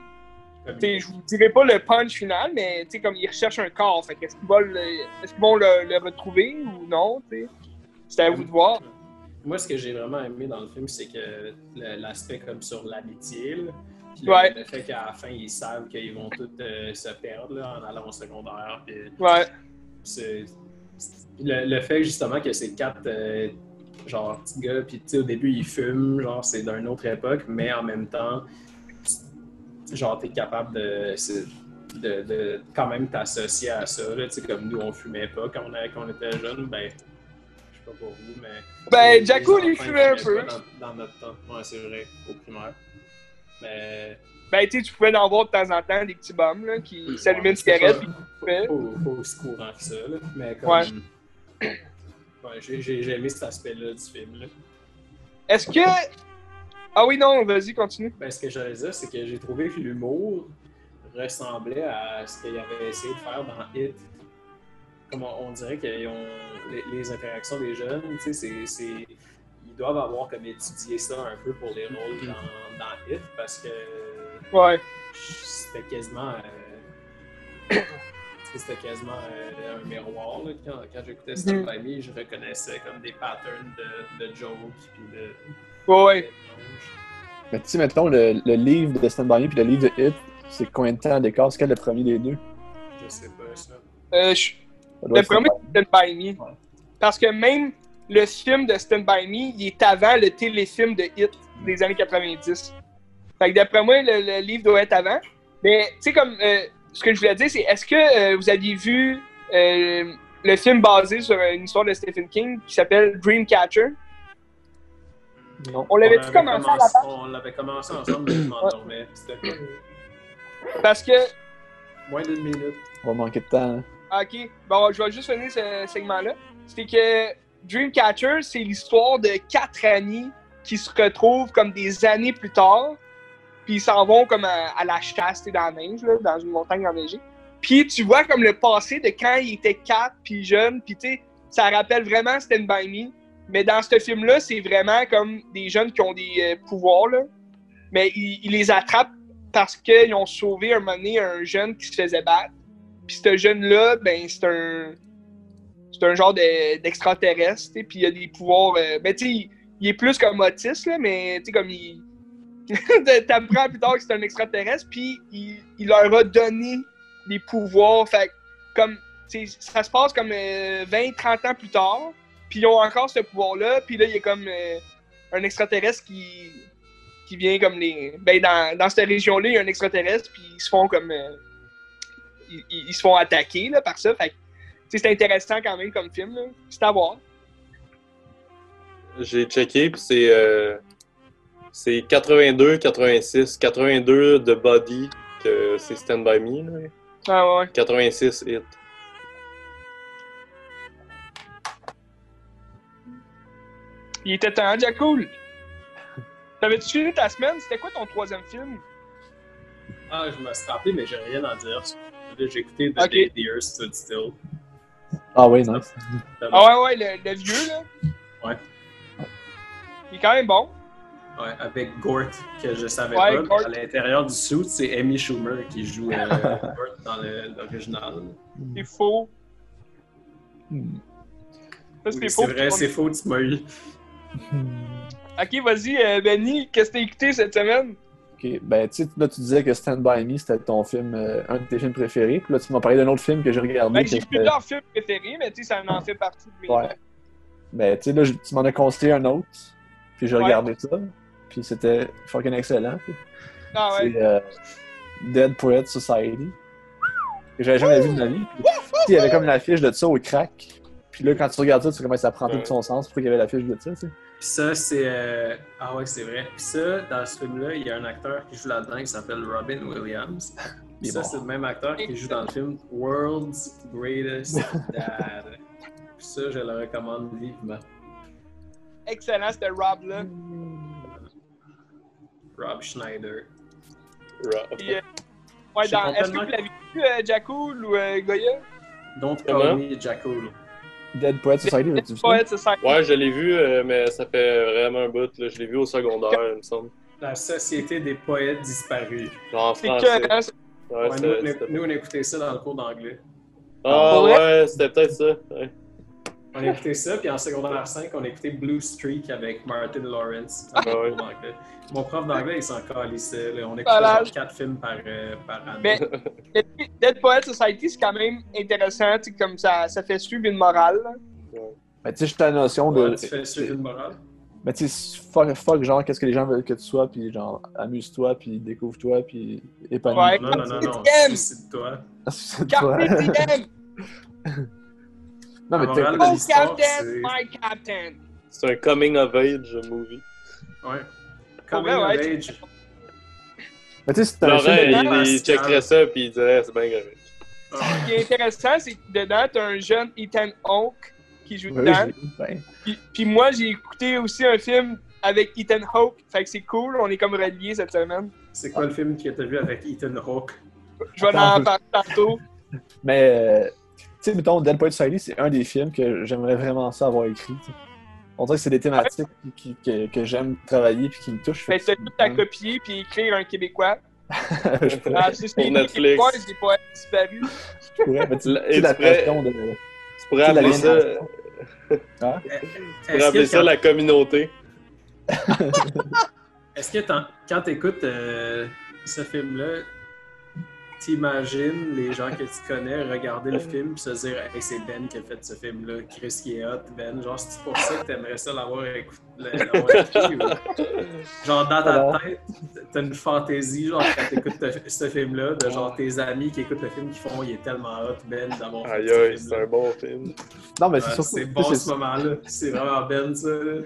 je vous dirai pas le punch final, mais tu sais, comme ils recherchent un corps, fait est-ce qu'ils vont le, est-ce qu'ils vont le, le retrouver ou non, tu sais, c'est à vous de voir. Moi, ce que j'ai vraiment aimé dans le film, c'est que l'aspect comme sur l'amitié, là, puis ouais. le, le fait qu'à la fin, ils savent qu'ils vont tous euh, se perdre là, en allant au secondaire. Puis, ouais. C'est, c'est, le, le fait justement que ces quatre euh, genre petits gars, puis au début ils fument, genre c'est d'une autre époque, mais en même temps, genre t'es capable de, de, de quand même t'associer à ça. Là, comme nous on fumait pas quand on, avait, quand on était jeunes, ben je sais pas pour vous, mais. Ben Jacoul il fumait un peu. Dans, dans notre temps, ouais, c'est vrai, au primaire. Mais... Ben, tu sais, tu pouvais en voir de temps en temps des petits bums là, qui ouais, s'allumaient une cigarette et qui fumaient. Pas aussi courant que ça, là. Mais comme. Ouais. Ouais, j'ai, j'ai, j'ai aimé cet aspect-là du film. Là. Est-ce que. Ah oui, non, vas-y, continue. Ben, ce que j'allais dire, c'est que j'ai trouvé que l'humour ressemblait à ce qu'il avait essayé de faire dans Hit. Comme on, on dirait qu'ils ont. Les, les interactions des jeunes, tu sais, c'est. c'est ils doivent avoir comme étudié ça un peu pour les rôles dans, dans Hit parce que ouais. c'était quasiment euh, c'était quasiment euh, un miroir là. Quand, quand j'écoutais Stand By Me, je reconnaissais comme des patterns de, de jokes puis de ouais. De mais tu sais, mettons, le, le livre de Stand By Me puis le livre de Hit, c'est combien de temps d'écart? C'est quel le premier des deux? Je sais pas ça. Euh, je... Le premier c'est Stand By Me. Ouais. Parce que même le film de Stand By Me, il est avant le téléfilm de Hit des années quatre-vingt-dix. Fait que d'après moi, le, le livre doit être avant. Mais, tu sais, comme, euh, ce que je voulais dire, c'est, est-ce que euh, vous aviez vu euh, le film basé sur une histoire de Stephen King qui s'appelle Dreamcatcher? Non. On l'avait-tu commencé, commencé à la On l'avait commencé ensemble, mais je m'endormais. C'était quoi? Parce que... Moins d'une minute. On va manquer de temps. Hein. OK. Bon, je vais juste finir ce segment-là. C'était que Dreamcatcher, c'est l'histoire de quatre amis qui se retrouvent comme des années plus tard, puis ils s'en vont comme à, à la chasse, dans la neige, là, dans une montagne enneigée. Puis tu vois comme le passé de quand ils étaient quatre, puis jeunes, puis tu sais, ça rappelle vraiment Stand By Me. Mais dans ce film-là, c'est vraiment comme des jeunes qui ont des euh, pouvoirs, là. Mais ils, ils les attrapent parce qu'ils ont sauvé un moment donné un jeune qui se faisait battre. Puis ce jeune-là, ben c'est un... C'est un genre de, d'extraterrestre, puis il a des pouvoirs... Euh, ben, tu sais, il, il est plus comme autiste, là, mais tu sais, comme il. T'apprends plus tard que c'est un extraterrestre, puis il, il leur a donné des pouvoirs. Fait comme. Ça se passe comme euh, vingt trente ans plus tard, puis ils ont encore ce pouvoir-là, puis là, il y a comme euh, un extraterrestre qui, qui vient comme les... Ben, dans, dans cette région-là, il y a un extraterrestre, puis ils se font comme... Euh, ils, ils se font attaquer, là, par ça. Fait que, c'est intéressant quand même comme film, là. C'est à voir. J'ai checké, puis c'est... Euh, c'est quatre-vingt-deux quatre-vingt-six. quatre-vingt-deux de Body, que c'est Stand By Me, là. Ah ouais. quatre-vingt-six Hit. Il était temps, Jack Cool. T'avais-tu fini ta semaine? C'était quoi ton troisième film? Ah, je me suis rappelé, mais j'ai rien à dire. Là, j'ai écouté The Okay. Day the Earth Stood Still. Ah oui, nice. Ah ouais, ouais, le, le vieux, là. Ouais. Il est quand même bon. Ouais, avec Gort, que je savais Ouais, pas. Gort. À l'intérieur du suit, c'est Amy Schumer qui joue euh, Gort dans le- l'original. C'est faux. Hmm. Ça, Oui, c'est c'est faux. vrai, c'est faux, tu m'as eu. Ok, vas-y, euh, Benny, qu'est-ce que t'as écouté cette semaine? Ok, ben tu sais, là tu disais que Stand By Me c'était ton film, euh, un de tes films préférés. Puis là tu m'as parlé d'un autre film que j'ai regardé. Ben, que j'ai c'était- plusieurs films préférés, mais tu sais, ça en fait partie de mes. Ouais. Ben tu sais, là je- tu m'en as conseillé un autre. Puis j'ai Ouais. regardé ça. Puis c'était fucking excellent. tu sais. Ah ouais. C'est euh, Dead Poet Society. Que j'avais jamais vu de ma vie. Puis, tu sais, il y avait comme une affiche de ça au crack. Puis là, quand tu regardes ça, tu sais comment ça prend tout Ouais. son sens. Pourquoi il y avait l'affiche de ça, tu sais. Puis ça, c'est. euh, Ah ouais, c'est vrai. Puis ça, dans ce film-là, il y a un acteur qui joue là-dedans qui s'appelle Robin Williams. Il Puis est ça, bon. c'est le même acteur qui joue dans le film World's Greatest Dad. Puis ça, je le recommande vivement. Excellent, c'était Rob, là. Rob Schneider. Rough. Puis, euh, ouais, J'ai dans... Est-ce que complètement- vous l'avez vu, euh, Jacoul ou euh, Goya? Don't Comment? call me Jackal. Dead Poet Society, Dead as-tu vu ça? Poet Society. Ouais, je l'ai vu, euh, mais ça fait vraiment un bout. Là. Je l'ai vu au secondaire, il me semble. La Société des poètes disparus. Genre en C'est français. que, hein, c'est- Ouais, Ouais, c'était- nous, on c'était- a- nous, on a écouté ça dans le cours d'anglais. Ah Pour vrai? ouais, c'était peut-être ça. Ouais. On a écouté ça, puis en secondaire cinq, on a écouté Blue Streak avec Martin Lawrence. Ah en ouais. cours d'anglais. Mon prof d'anglais, il s'en calissait. là. On écoutait Malade. genre quatre films par, euh, par année. Mais Dead Poet Society, c'est quand même intéressant, tu sais, comme ça, ça fait suivre une morale. là. Ben tu sais, j'ai la notion de. Ouais, tu fais suivre une morale. Ben tu sais, fuck, fuck, genre, qu'est-ce que les gens veulent que tu sois, puis genre, amuse-toi, puis découvre-toi, puis épanouis. Ouais. Non, non, non, non. Diem! Suicide-toi. C'est toi. Carpe diem! Non, mais La t'es. morale de Oh, l'histoire, Captain, c'est- my Captain! C'est un coming of age movie. Ouais. Pour Coming vrai, of ouais, age. Mais tu sais, c'est un Laurent, film. de- il, il Pascal. checkerait ça puis il dirait c'est bien correct. Ce qui est intéressant, c'est que dedans, t'as un jeune Ethan Hawke qui joue Oui, dedans. j'ai- ben, Puis, puis moi, j'ai écouté aussi un film avec Ethan Hawke. Fait que c'est cool, on est comme reliés cette semaine. C'est quoi le film que t'as vu avec Ethan Hawke? Je vais en parler tantôt. Mais, euh, tu sais, mettons, Dead Poet Society, c'est un des films que j'aimerais vraiment ça avoir écrit. tu sais. On dirait que c'est des thématiques qui, qui- que, que j'aime travailler puis qui me touchent. Fait fait que que t'as tout à copier puis écrire un Québécois. je pourrais, Ah, c'est Pour Netflix. Québécois, j'ai pas disparu. je pourrais, mais tu La- tu sais, et la tu pourrais- passion de... Tu pourrais Tu sais, appeler ça, l'aliénation. tu pourrais Est-ce appeler que ça quand- la communauté. Est-ce que t'en- quand t'écoutes euh, ce film-là, t'imagines les gens que tu connais regarder le film et se dire « Hey, c'est Ben qui a fait ce film-là, Chris qui est hot, Ben ». Genre, c'est pour ça que t'aimerais ça l'avoir écouté, l'avoir écrit, ou- Genre, dans ta Alors. tête, t'as une fantaisie, genre, quand t'écoutes te- ce film-là, de genre tes amis qui écoutent le film qui font « Il est tellement hot, Ben, d'avoir fait Aïe ce aïe, c'est film-là un bon film. Non, mais Ouais, c'est surtout... c'est tu bon sais, ce moment-là. C'est vraiment Ben, ça. là.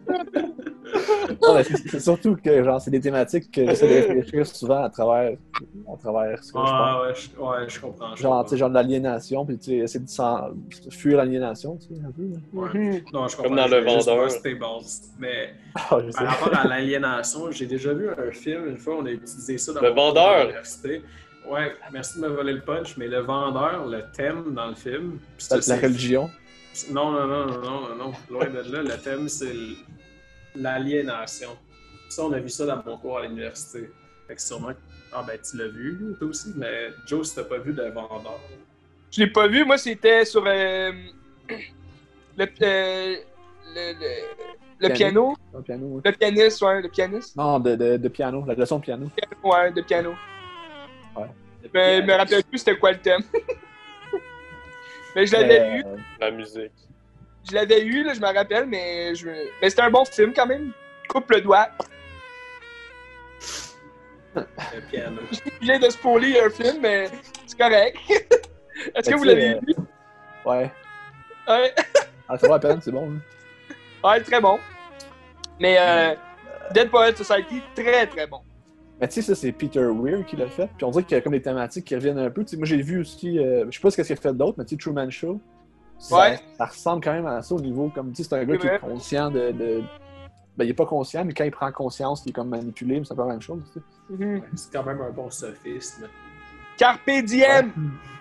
Non, mais c'est c'est surtout que genre c'est des thématiques que j'essaie de réfléchir souvent à travers, à travers ce que je pense. Ah ouais, je, ouais, je comprends. je Genre, comprends. tu sais, genre de l'aliénation, puis tu sais, essayer de s'en- fuir l'aliénation, tu sais, un peu. là. Ouais. Non, je comprends. Comme dans Le Je vais juste Vendeur. voir tes bases. Mais Ah, je sais. par rapport à l'aliénation, j'ai déjà vu un film, une fois, on a utilisé ça dans Le mon cours Vendeur. d'université. Ouais, merci de me voler le punch, mais Le Vendeur, le thème dans le film... puis La, ça, la c'est- religion. Non, non, non, non, non, non, non. Loin de là, le thème, c'est l- l'aliénation. Ça, on a vu ça dans mon cours à l'université. Fait que sûrement... Ah ben, tu l'as vu, toi aussi, mais Joe, si t'as pas vu Le Vendeur... Je l'ai pas vu, moi c'était sur euh, le, euh, le, le- le piano. Le piano, ouais. Le pianiste, ouais, le pianiste. Non, de, de, de piano, la leçon de piano. Ouais, de piano. Ouais. Mais je me rappelle plus c'était quoi le thème. Mais je l'avais Euh, eu. La musique. Je l'avais eu, là, je me rappelle, mais je mais c'était un bon film quand même. Coupe le doigt. Le piano. Je viens de spoiler un film, mais c'est correct. Est-ce que vous l'avez euh... vu? Ouais. Ouais. Ah, ça va à peine, c'est bon. Hein. Ouais, très bon. Mais euh, Dead Poets Society, très très bon. Mais tu sais, ça, c'est Peter Weir qui l'a fait. Puis on dirait qu'il y a comme des thématiques qui reviennent un peu. Tu sais, moi, j'ai vu aussi, euh, je sais pas ce qu'il a fait d'autre, mais tu sais, Truman Show. Ça, Ouais. ça ressemble quand même à ça au niveau, comme tu sais, c'est un gars C'est qui vrai. est conscient de, de. Ben, il est pas conscient, mais quand il prend conscience qu'il est comme manipulé, mais c'est pas la même chose. Tu sais. Mhm. Ouais, c'est quand même un bon sophisme. Carpe Diem!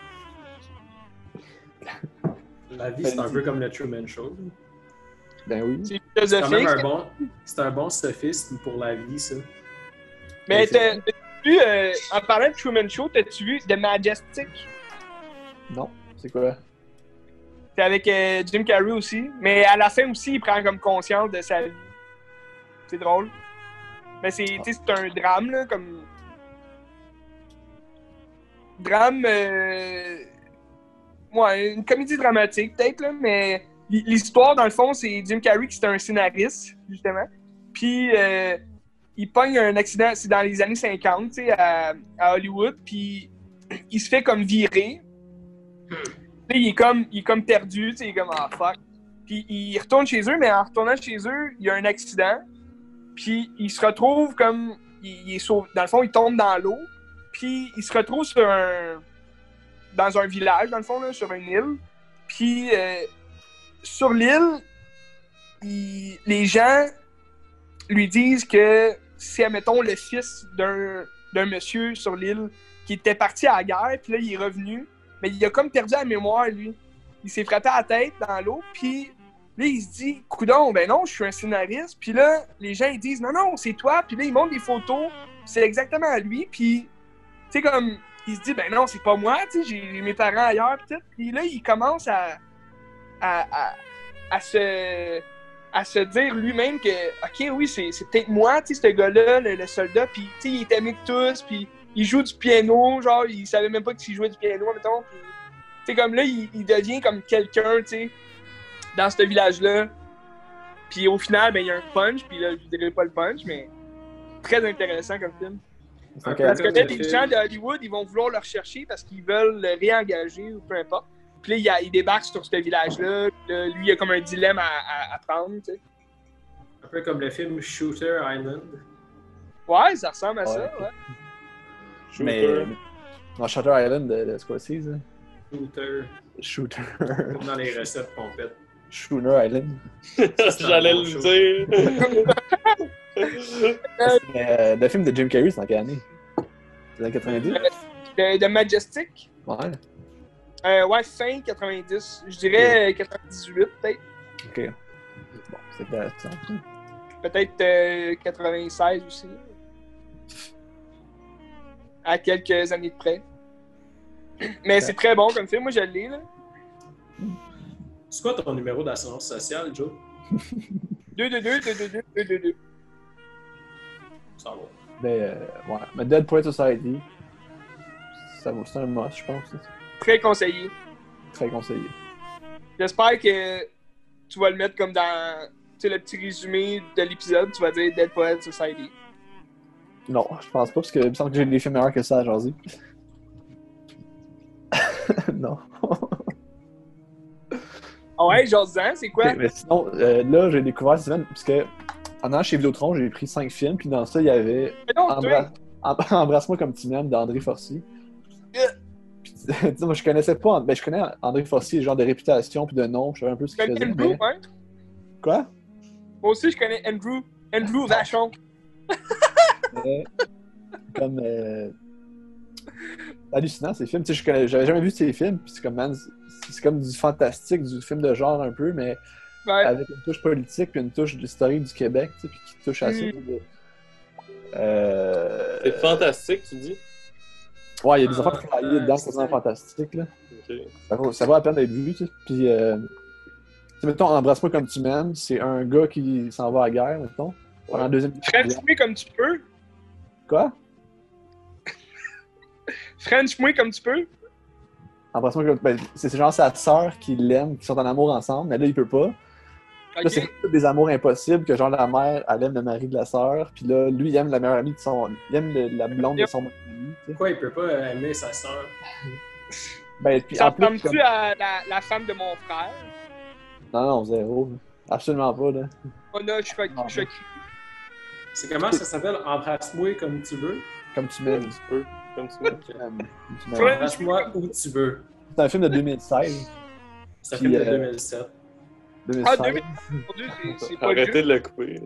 La vie, c'est un peu comme le Truman Show. Ben oui. C'est C'est quand même philosophique. un bon, c'est un bon sophisme pour la vie, ça. Mais Mais t'as t'as-tu vu, euh, en parlant de Truman Show, t'as-tu vu The Majestic? Non, c'est quoi? C'est avec euh, Jim Carrey aussi. Mais à la fin aussi, il prend comme conscience de sa vie. C'est drôle. Mais c'est, tu sais, c'est un drame, là, comme... Drame... Euh... Ouais, une comédie dramatique, peut-être, là, mais... L'histoire, dans le fond, c'est Jim Carrey qui est un scénariste, justement. Puis, euh, il pogne un accident, c'est dans les années cinquante, tu sais, à, à Hollywood, puis il se fait comme virer. Tu sais, il est comme, il est comme perdu, tu sais, il est comme « ah, fuck ». Puis il retourne chez eux, mais en retournant chez eux, il y a un accident. Puis il se retrouve comme... Il, il est sauvé. Dans le fond, il tombe dans l'eau. Puis il se retrouve sur un... dans un village, dans le fond, là, sur une île. Puis euh, sur l'île, il- les gens lui disent que c'est, admettons, le fils d'un, d'un monsieur sur l'île qui était parti à la guerre, puis là, il est revenu. Mais il a comme perdu la mémoire, lui. Il s'est frappé à la tête dans l'eau, puis là, il se dit, coudonc, ben non, je suis un scénariste. Puis là, les gens, ils disent, non, non, c'est toi. Puis là, ils montrent des photos, c'est exactement lui. Puis, tu sais, comme, il se dit, ben non, c'est pas moi, tu sais, j'ai j'ai mes parents ailleurs, pis tout. Puis là, il commence à, à, à, à se, à se dire lui-même que, ok, oui, c'est c'est peut-être moi, tu sais, ce gars-là, le, le soldat. Puis, tu sais, il est aimé de tous, puis il joue du piano, genre, il savait même pas qu'il jouait du piano, mettons. Puis, tu sais, comme là, il, il devient comme quelqu'un, tu sais, dans ce village-là. Puis au final, ben, il y a un punch, puis là, je dirais pas le punch, mais très intéressant comme film. Un Ok. peu Parce que comme là, le les film. gens de Hollywood, ils vont vouloir le rechercher parce qu'ils veulent le réengager ou peu importe. Puis là, il, y a- il débarque sur ce village-là. Puis là, lui, il a comme un dilemme à, à, à prendre, tu sais. Un peu comme le film Shooter Island. Ouais, ça ressemble à Ouais, ça, ok. ouais. Mais. Shooter. Non, Shutter Island de, de Scorsese. hein. Shooter, Shooter. comme dans les recettes pompettes. Shooter Island. J'allais bon le show. dire. Mais, euh, le film de Jim Carrey, c'est en quelle année? C'est en quatre-vingt-dix? De, de Majestic. Ouais. Euh, ouais, fin quatre-vingt-dix. Je dirais euh, quatre-vingt-dix-huit, peut-être. Ok. Bon, c'est intéressant. Peut-être euh, quatre-vingt-seize aussi. À quelques années de près. Mais c'est très bon comme film. Moi, je l'ai, là. C'est quoi ton numéro d'assurance sociale, Joe? deux deux deux deux deux deux deux deux deux. Ça va. Mais, euh, ouais. Mais Dead Poet Society, ça vaut, c'est un must, je pense. C'est Très conseillé. très conseillé. J'espère que tu vas le mettre comme dans tu sais, le petit résumé de l'épisode. Tu vas dire Dead Poets Society. Non, je pense pas, parce que il me semble que j'ai des films meilleurs que ça à jaser. Non. Ah ouais, José, c'est quoi? Ok, mais sinon, euh, là, j'ai découvert cette semaine, parce que en allant chez Vidéotron, j'ai pris cinq films, puis dans ça, il y avait Mais non, Embra- Em- Embrasse-moi comme tu m'aimes d'André Forcier. Yeah. Puis, tu sais, moi, je connaissais pas, ben, je connais André Forcier, genre de réputation, puis de nom, je savais un peu ce tu qu'il connais faisait. Andrew, Mais... hein? Quoi? Moi aussi, je connais Andrew. Andrew Vachon. Mais, comme. Euh... c'est hallucinant ces films. Tu sais, je connais... j'avais jamais vu ces films, puis c'est comme, man, c'est c'est comme du fantastique, du film de genre un peu, mais Ouais. avec une touche politique, puis une touche d'historique du Québec, tu sais, puis qui touche à ça. Mm. Euh... C'est fantastique, tu dis? Ouais, il y a des affaires Ah, travaillées dedans, c'est quasiment ça. fantastiques, là. Ok. Ça vaut, ça vaut la peine d'être vu, tu sais. Puis, euh... sais, mettons, Embrasse-moi comme tu m'aimes, c'est un gars qui s'en va à la guerre, mettons. Pendant la deuxième guerre mondiale. French-moi comme tu peux. Quoi? French-moi comme tu peux. Embrasse-moi comme. Ben, c'est genre sa sœur qui l'aime, qui sont en amour ensemble, mais là, il peut pas. Là, Ok. c'est tous des amours impossibles, que genre la mère, elle aime le mari de la sœur, puis là, lui, il aime la meilleure amie de son. Il aime le- la blonde de son mari. Tu sais. Pourquoi il peut pas aimer sa sœur? Ben, puis Ça en plus, ressemble-tu comme... à la, la femme de mon frère? Non, non, zéro. Absolument pas, là. Oh là, je suis Ah, je suis- C'est comment ça s'appelle? Embrasse-moi comme tu veux. Comme tu Comme m'aimes. tu peux. Comme tu veux. Comme tu m'aimes. Ouais. Embrasse-moi où tu veux. C'est un film de deux mille seize. C'est un Puis, film de euh, deux mille sept. Ah, deux mille seize. deux mille Mon Dieu, c'est- c'est pas Arrêtez vieux. de le couper.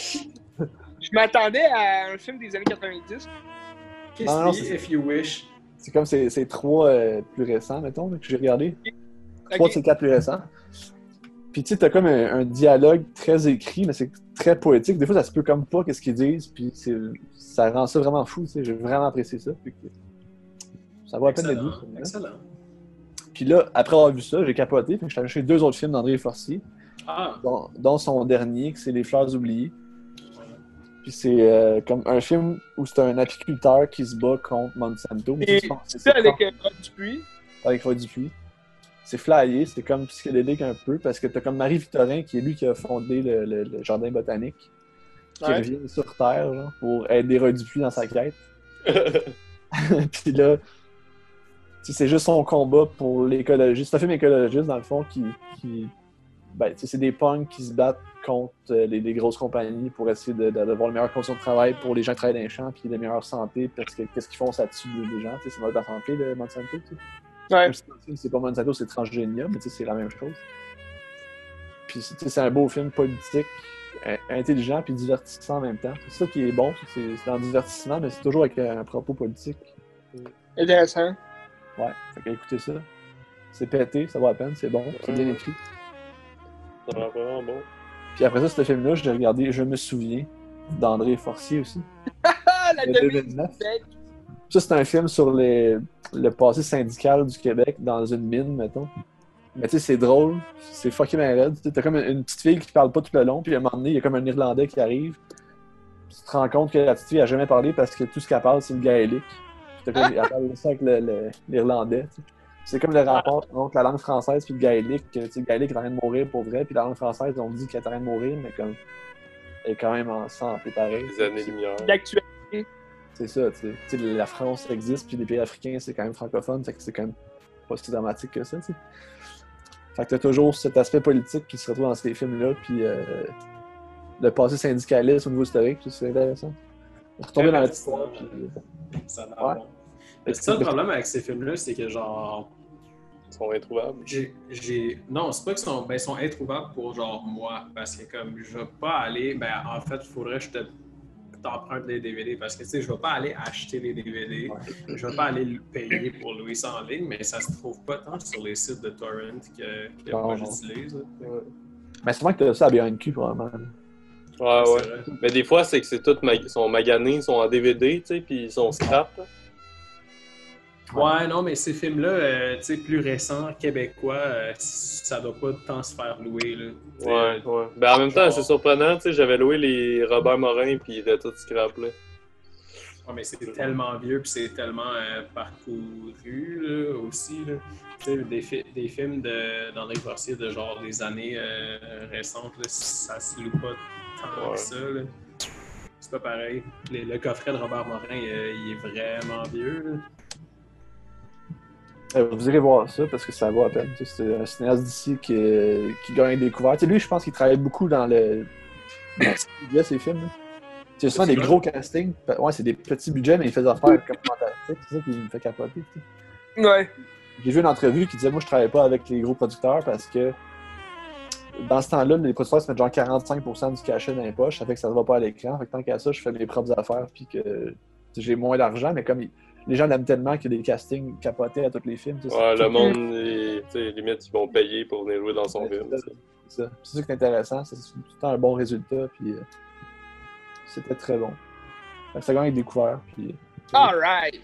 Je m'attendais à un film des années quatre-vingt-dix. Kiss Non, non, me c'est- if you wish. C'est comme ces, ces trois euh, plus récents, mettons, là, que j'ai regardé. Trois de Ok. ces quatre plus récents. Puis tu sais, t'as comme un, un dialogue très écrit, mais c'est très poétique. Des fois, ça se peut comme pas qu'est-ce qu'ils disent, puis c'est, ça rend ça vraiment fou, tu sais. J'ai vraiment apprécié ça. Puis que ça vaut la peine d'être vu. Excellent. Excellent. Puis là, après avoir vu ça, j'ai capoté, puis je suis allé chercher deux autres films d'André Forcier, Ah, dont, dont son dernier, que c'est Les Fleurs oubliées. Puis c'est euh, comme un film où c'est un apiculteur qui se bat contre Monsanto. Mais Et je pense que c'est c'est ça avec euh, Rod Dupuis. avec Roy Dupuis. C'est flyé, c'est comme psychédélique un peu, parce que t'as comme Marie-Victorin, qui est lui qui a fondé le, le- le jardin botanique, qui Ouais. revient sur Terre, genre, pour aider Roy Dupuis dans sa quête. Puis là, tu sais, c'est juste son combat pour l'écologie. C'est un film écologiste, dans le fond, qui... qui ben, tu sais, c'est des punks qui se battent contre euh, les, les grosses compagnies pour essayer de- de- d'avoir les meilleures conditions de travail pour les gens qui travaillent dans les champs, puis les meilleures santé, parce que qu'est-ce qu'ils font, ça tue les gens, tu sais, c'est mal de la santé, le Monsanto, tu sais. Ouais. Même si dans le film, c'est pas Monsanto, c'est Transgénia, mais tu sais, c'est la même chose. Puis tu sais, c'est un beau film politique, in- intelligent puis divertissant en même temps. C'est ça qui est bon, c'est c'est dans le divertissement, mais c'est toujours avec un propos politique. Intéressant. Ouais, fait qu'écoutez ça. C'est pété, ça vaut la peine, c'est bon, c'est bien Ouais. écrit. Ça rend vraiment bon. Puis après ça, ce film-là, je l'ai regardé, je me souviens, d'André Forcier aussi. Ah, la De demi deux mille neuf. Québec. Ça, c'est un film sur les, le passé syndical du Québec dans une mine, mettons. Mais tu sais, c'est drôle, c'est fucking raide. Tu sais, t'as comme une, une petite fille qui parle pas tout le long, puis à un moment donné, il y a comme un Irlandais qui arrive. Tu te rends compte que la petite fille a jamais parlé parce que tout ce qu'elle parle, c'est le gaélique. Puis t'as comme, elle parle ça avec le- le- l'Irlandais. Tu sais. C'est comme le rapport entre la langue française puis le gaélique. Que, tu sais, le gaélique est en train de mourir pour vrai, puis la langue française, on dit qu'elle est en train de mourir, mais comme elle est quand même en santé pareil. Des années-lumière. D'actualité. C'est ça, tu sais. Tu sais, la France existe, puis les pays africains, c'est quand même francophone, fait que c'est quand même pas si dramatique que ça, tu sais. Fait que t'as toujours cet aspect politique qui se retrouve dans ces films-là, puis euh, le passé syndicaliste au niveau historique, puis c'est intéressant. Retomber dans l'histoire, puis... euh, ça a l'air Ouais. bon. Le seul problème avec ces films-là, c'est que genre. Ils sont introuvables. J'ai, j'ai... Non, c'est pas qu'ils sont, ben, ils sont introuvables pour genre moi, parce que comme je vais pas aller, ben en fait, il faudrait que je te t'emprunte les D V D, parce que tu sais, je vais pas aller acheter les D V D, je vais pas aller le payer pour louer ça en ligne, mais ça se trouve pas tant sur les sites de torrent que, que Non, moi non. j'utilise. là. Ouais. Mais sûrement que t'as ça à Beyond Q, probablement. Ouais, C'est ouais. vrai. Mais des fois, c'est que c'est tout ma... ils sont maganés, ils sont en D V D, tu sais, puis ils sont scrap. là. Ouais, non, mais ces films-là, euh, tu sais, plus récents, québécois, euh, ça doit pas tant se faire louer, là. Tu sais, Ouais, ouais. Ben en même temps, genre- c'est surprenant, tu sais, j'avais loué les Robert Morin, puis ils étaient tous scrap, là. Ouais, mais c'est tellement vieux puis c'est tellement euh, parcouru là, aussi. Là. Tu sais, des, fi- des films de, d'André Forcier de genre des années euh, récentes, là, ça se loue pas tant Ouais. que ça. Là. C'est pas pareil. Le, le coffret de Robert Morin, euh, il est vraiment vieux. Là. Euh, vous irez voir ça parce que ça vaut la peine. Tu sais, c'est un cinéaste d'ici qui, euh, qui gagne des couverts. Tu sais, lui, je pense qu'il travaille beaucoup dans le. dans le budget, ces films. là. C'est souvent des gros castings. Ouais, c'est des petits budgets, mais il fait des affaires comme fantastiques. C'est ça qui me fait capoter. tu sais. Ouais. J'ai vu une entrevue qui disait moi je travaille pas avec les gros producteurs parce que dans ce temps-là, les producteurs se mettent genre quarante-cinq pour cent du cachet dans les poches, ça fait que ça ne va pas à l'écran. Fait que tant qu'à ça, je fais mes propres affaires puis que j'ai moins d'argent, mais comme il- les gens l'aiment tellement qu'il y a des castings capotés à tous les films. tu sais, Ouais, c'est- le monde, ils- tu sais, limite, ils vont payer pour venir jouer dans son Ouais, film. c'est tu sais. C'est ça. C'est ça qui est intéressant, c'est tout le temps un bon résultat, puis euh, c'était très bon. Fait que ça gagne des couverts, puis. Alright.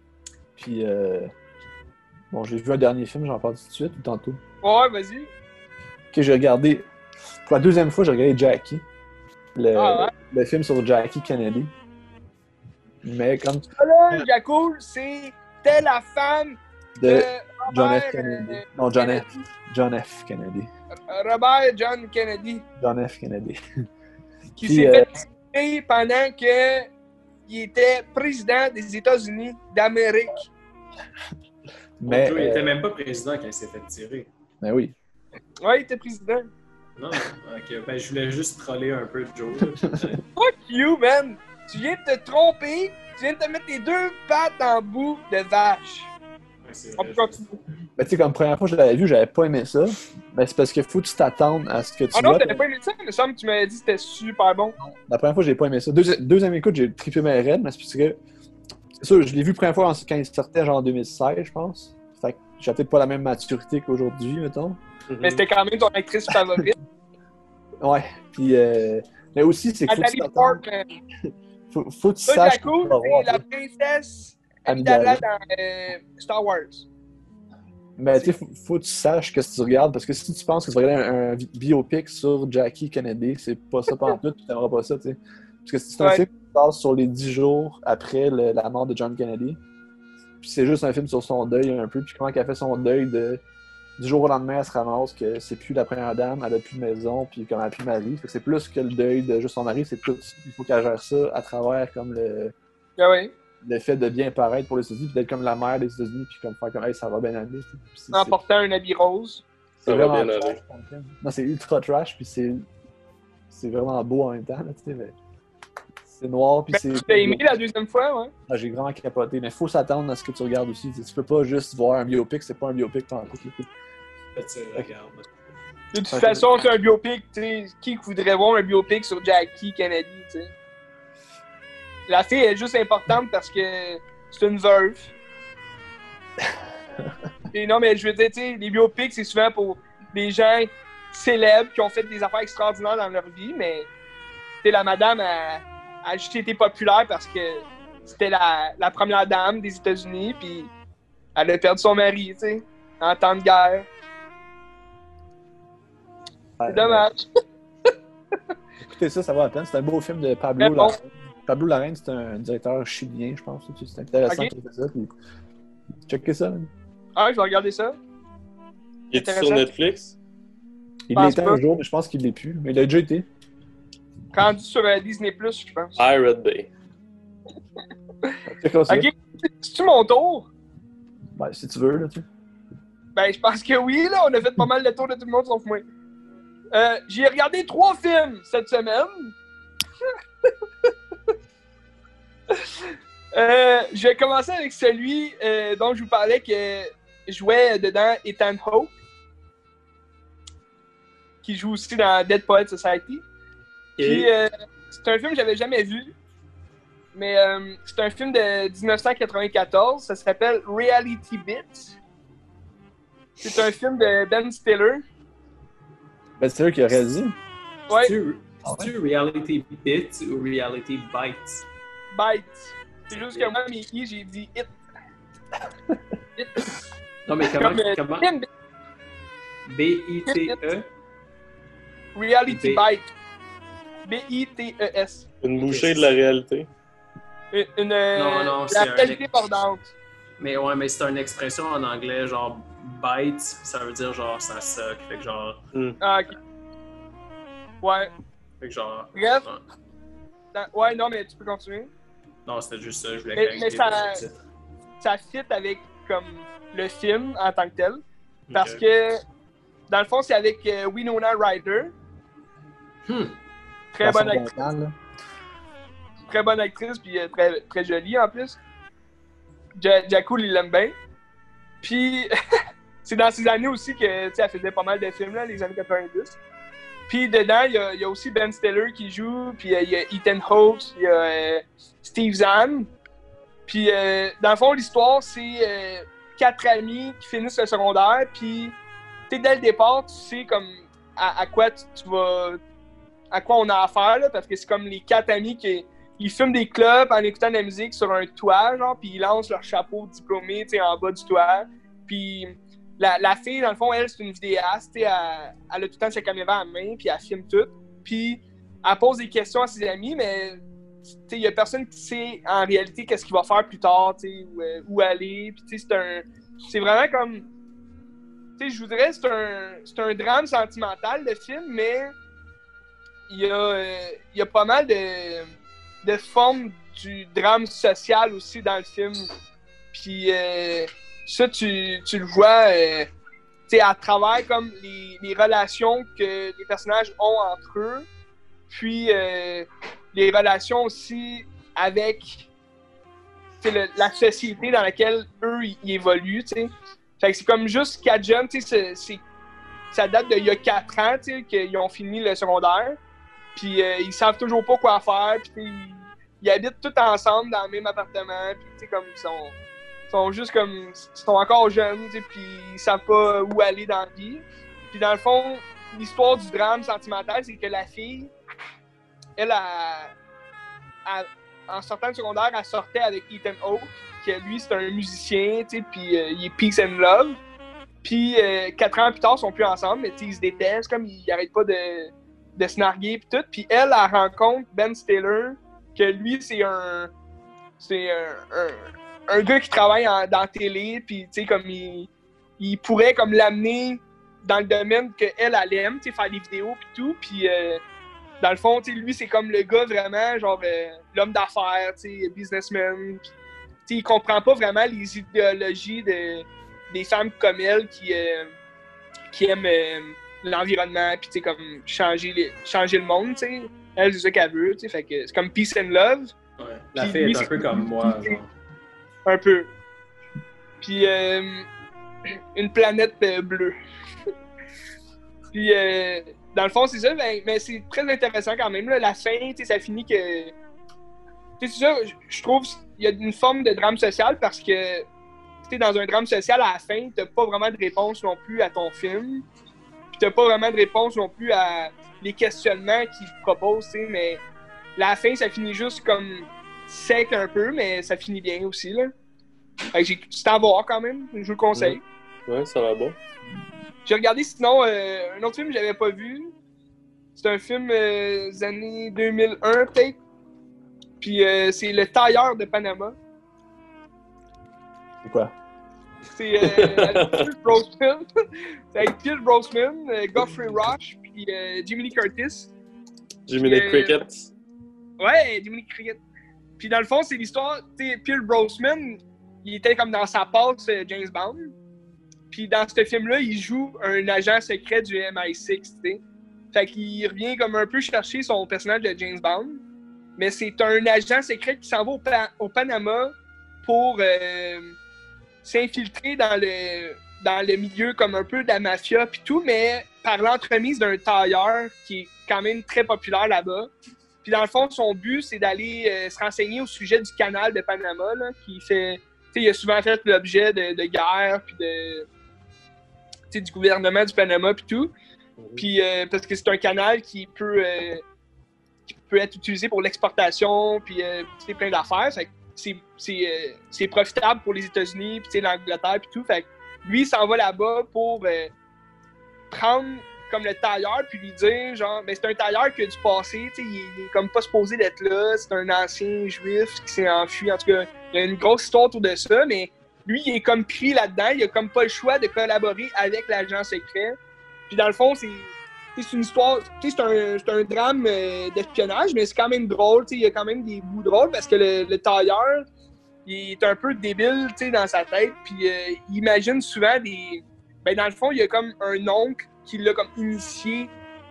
Puis, euh, bon, j'ai vu un dernier film, j'en parle tout de suite ou tantôt. Ouais, vas-y. que j'ai regardé, pour la deuxième fois, j'ai regardé Jackie, le, Ah ouais? le film sur Jackie Kennedy. Mais comme Là, Jacoul, c'était la femme de de John Robert, F. Kennedy. euh, Non, John Kennedy. F. John F. Kennedy. Robert John Kennedy, John F. Kennedy. qui Puis, s'est euh, fait tirer pendant que il était président des États-Unis d'Amérique. Mais, Joe, il euh, était même pas président quand il s'est fait tirer. ben oui. Ouais, il était président. Non, ok, ben je voulais juste troller un peu Joe. là. Fuck you, man! Tu viens de te tromper, tu viens de te mettre tes deux pattes en bout de vache. Ouais, c'est On vrai, peut continuer. Ben, tu sais, comme première fois que je l'avais vu, j'avais pas aimé ça. Ben, c'est parce qu'il faut que tu t'attendes à ce que tu Ah non, vois. t'avais pas aimé ça? Il me semble que tu m'avais dit que c'était super bon. La première fois, j'ai pas aimé ça. Deuxi- deuxième écoute, j'ai trippé mes raids, mais c'est parce que. C'est sûr, je l'ai vu la première fois en- quand il sortait, genre en deux mille seize, je pense. Fait que j'ai peut-être pas la même maturité qu'aujourd'hui, mettons. Mais c'était quand même ton actrice favorite. Ouais. Puis, euh... mais aussi, c'est qu'il faut que tu Nathalie t'attendes. Portman. Faut, faut que tu Ça, saches. Jaco, que tu vas voir, c'est la tu sais. princesse Amidala. Amidala dans euh, Star Wars. Mais tu sais, faut, faut que tu saches que si tu regardes, parce que si tu penses que tu vas regarder un, un biopic sur Jackie Kennedy, c'est pas ça pantoute, tu t'aimeras pas ça, tu sais. Parce que c'est un Ouais. film qui se passe sur les dix jours après le- la mort de John Kennedy. Puis c'est juste un film sur son deuil un peu, puis comment elle fait son deuil de du jour au lendemain, elle se ramasse que c'est plus la première dame, elle a plus de maison, puis comme elle a plus de mari. Fait que c'est plus que le deuil de juste son mari, c'est tout. Il faut qu'elle gère ça à travers comme le, Ah ouais. le fait de bien paraître pour les États-Unis, puis d'être comme la mère des États-Unis, puis comme faire comme hey, ça va bien aller. tu sais. Puis c'est- En c'est- portant un habit rose. c'est Ça va vraiment bien trash aller. comme film. Non, c'est ultra trash, puis c'est c'est vraiment beau en même temps, là, tu sais, mais c'est noir, puis Ben, c'est... tu l'as aimé la deuxième fois, ouais? Ah, j'ai vraiment capoté, mais faut s'attendre à ce que tu regardes aussi. Tu sais, tu peux pas juste voir un biopic, c'est pas un biopic tant que Tu regardes. De toute Ouais. façon, c'est un biopic, tu sais. Qui voudrait voir un biopic sur Jackie Kennedy, tu sais? La fille est juste importante parce que c'est une veuve. Et non, mais je veux dire, tu sais, les biopics, c'est souvent pour des gens célèbres qui ont fait des affaires extraordinaires dans leur vie, mais tu sais, la madame a, a juste été populaire parce que c'était la, la première dame des États-Unis, puis elle a perdu son mari, tu sais, en temps de guerre. Ouais, C'est dommage. Écoutez ça, ça va à peine. C'est un beau film de Pablo Très bon. Larraín. Pablo Larraín, c'est un directeur chilien, je pense. C'est intéressant Ok. qu'il fait ça. Puis... Checkez ça. man. Ah, je vais regarder ça. Il est sur Intéressant. Netflix? Il Pense l'était pas. un jour, mais je pense qu'il l'est plus. Mais il a déjà été. Rendu sur euh, Disney plus, je pense. Pirate Bay. Checkez ça. Ok, c'est-tu mon tour? Ben, si tu veux, là, tu sais. Ben, je pense que oui, là. On a fait pas mal de tours de tout le monde, sauf moi. Euh, j'ai regardé trois films cette semaine. euh, je vais commencer avec celui euh, dont je vous parlais que jouait dedans Ethan Hawke, qui joue aussi dans Dead Poets Society. Puis, euh, c'est un film que j'avais jamais vu, mais euh, c'est un film de dix-neuf cent quatre-vingt-quatorze. Ça s'appelle Reality Bits. C'est un film de Ben Stiller. Ben, c'est eux qui a réalisé. Ouais, C'est-tu c'est-tu Reality Bits ou Reality Bites? Bites. C'est juste que moi, mes i, j'ai dit It. It. Non, mais comment? Comme euh, comment? film, B I T E? Reality B. Bite. B I T E S. Une bouchée de la réalité. Une, une, euh, Non, non, la c'est un- réalité bordante. Mais ouais, mais c'est une expression en anglais, genre bite, ça veut dire genre ça suck. Fait que genre. Ah, ok. Ouais. Fait que genre. Bref. Ouais. Dans- ouais, non, mais tu peux continuer. Non, c'était juste ça, je voulais Mais- clarifier mais ça- le titre. Ça fit avec comme le film en tant que tel. Parce Ok. que, dans le fond, c'est avec euh, Winona Ryder. Hmm. Très Dans bonne, son actrice, bon temps, là. très bonne actrice, puis euh, très, très jolie en plus. Ja- Jakul, il l'aime bien. Puis, c'est dans ces années aussi que, tu sais, elle faisait pas mal de films, là, les années quatre-vingt-dix. Puis, dedans, il y a, il y a aussi Ben Stiller qui joue, puis euh, il y a Ethan Hawke, il y a euh, Steve Zahn. Puis, euh, dans le fond, l'histoire, c'est euh, quatre amis qui finissent le secondaire, puis, tu sais, dès le départ, tu sais comme à, à quoi tu, tu vas... à quoi on a affaire, là, parce que c'est comme les quatre amis qui ils fument des clubs en écoutant de la musique sur un toit, genre, puis ils lancent leur chapeau diplômé, tu sais, en bas du toit. Puis la, la fille, dans le fond, elle, c'est une vidéaste, elle, elle a tout le temps sa caméra à la main, puis elle filme tout. Puis elle pose des questions à ses amis, mais il n'y a personne qui sait en réalité qu'est-ce qu'il va faire plus tard, où, euh, où aller. Puis c'est un. C'est vraiment comme. Tu sais, je vous dirais, c'est un, c'est un drame sentimental, le film, mais il y a, euh, il y a pas mal de, de formes du drame social aussi dans le film. Puis euh, ça, tu, tu le vois euh, tu sais, à travers comme les, les relations que les personnages ont entre eux, puis euh, les relations aussi avec le, la société dans laquelle eux, ils évoluent, tu sais. Fait que c'est comme juste quatre jeunes, tu sais, c'est, c'est, ça date d'il y a quatre ans, tu sais, qu'ils ont fini le secondaire. Puis euh, ils savent toujours pas quoi faire, puis ils, ils habitent tous ensemble dans le même appartement, puis tu sais, comme ils sont, ils sont juste comme, ils sont encore jeunes, tu sais, puis ils savent pas où aller dans la vie. Puis dans le fond, l'histoire du drame sentimental, c'est que la fille, elle, a, a, en sortant du secondaire, elle sortait avec Ethan Hawke, que lui, c'est un musicien, tu sais, puis euh, il est peace and love. Puis euh, quatre ans plus tard, ils sont plus ensemble, mais tu sais, ils se détestent, comme ils arrêtent pas de, de se narguer, puis tout. Puis elle, elle rencontre Ben Stiller, que lui, c'est un... C'est un, un, un gars qui travaille en, dans la télé, puis tu sais, comme il, il pourrait comme l'amener dans le domaine qu'elle, elle aime, tu sais, faire des vidéos, puis tout. Puis euh, dans le fond, tu sais, lui, c'est comme le gars vraiment, genre, euh, l'homme d'affaires, tu sais, businessman. Puis, tu sais, il comprend pas vraiment les idéologies de, des femmes comme elle qui, euh, qui aiment euh, l'environnement, puis tu sais, comme changer, les, changer le monde, tu sais. Elle, c'est ça qu'elle veut, tu sais, fait que c'est comme peace and love. Ouais, la puis fille lui, est un peu comme moi, genre. Un peu. Puis, euh, une planète euh, bleue. Puis, euh, dans le fond, c'est ça, ben, mais c'est très intéressant quand même, là. La fin, tu sais, ça finit que... Tu sais, c'est ça, je trouve qu'il y a une forme de drame social parce que, tu sais, dans un drame social, à la fin, t'as pas vraiment de réponse non plus à ton film. Puis t'as pas vraiment de réponse non plus à les questionnements qu'ils te proposent, tu sais, mais la fin, ça finit juste comme sec un peu, mais ça finit bien aussi, là. Fait que j'ai... c'est à voir quand même, je vous le conseille. Ouais, ouais, ça va bon. J'ai regardé sinon euh, un autre film que j'avais pas vu. C'est un film euh, des années deux mille un, peut-être. Puis euh, c'est Le Tailleur de Panama. C'est quoi? C'est euh, avec Pierce Brosnan, c'est avec Pierce Brosnan, euh, Geoffrey Rush, puis euh, Jimmy Lee Curtis. Jimmy Lee Euh, Cricket. Ouais, Jimmy Lee Cricket. Puis dans le fond, c'est l'histoire, tu sais, Pierce Brosnan, il était comme dans sa passe euh, James Bond. Puis dans ce film-là, il joue un agent secret du M I six, tu sais. Fait qu'il revient comme un peu chercher son personnage de James Bond. Mais c'est un agent secret qui s'en va au, pa- au Panama pour euh, s'infiltrer dans le, dans le milieu comme un peu de la mafia puis tout, mais par l'entremise d'un tailleur qui est quand même très populaire là-bas. Puis dans le fond, son but, c'est d'aller euh, se renseigner au sujet du canal de Panama, là, qui fait... Tu sais, il a souvent fait l'objet de, de guerre puis de... Tu sais, du gouvernement du Panama puis tout. Puis euh, parce que c'est un canal qui peut... Euh, qui peut être utilisé pour l'exportation, puis euh, plein d'affaires. Fait que c'est, c'est, euh, c'est profitable pour les États-Unis, puis l'Angleterre, puis tout. Fait que lui, il s'en va là-bas pour euh, prendre comme le tailleur, puis lui dire, genre, ben c'est un tailleur qui a du passé, tu sais, il, il est comme pas supposé d'être là, c'est un ancien juif qui s'est enfui. En tout cas, il y a une grosse histoire autour de ça, mais lui, il est comme pris là-dedans, il a comme pas le choix de collaborer avec l'agent secret. Puis dans le fond, c'est... c'est une histoire, c'est un, c'est un drame euh, d'espionnage, mais c'est quand même drôle, il y a quand même des bouts drôles parce que le, le tailleur, il est un peu débile dans sa tête, puis euh, il imagine souvent des... Ben, dans le fond, il y a comme un oncle qui l'a comme initié.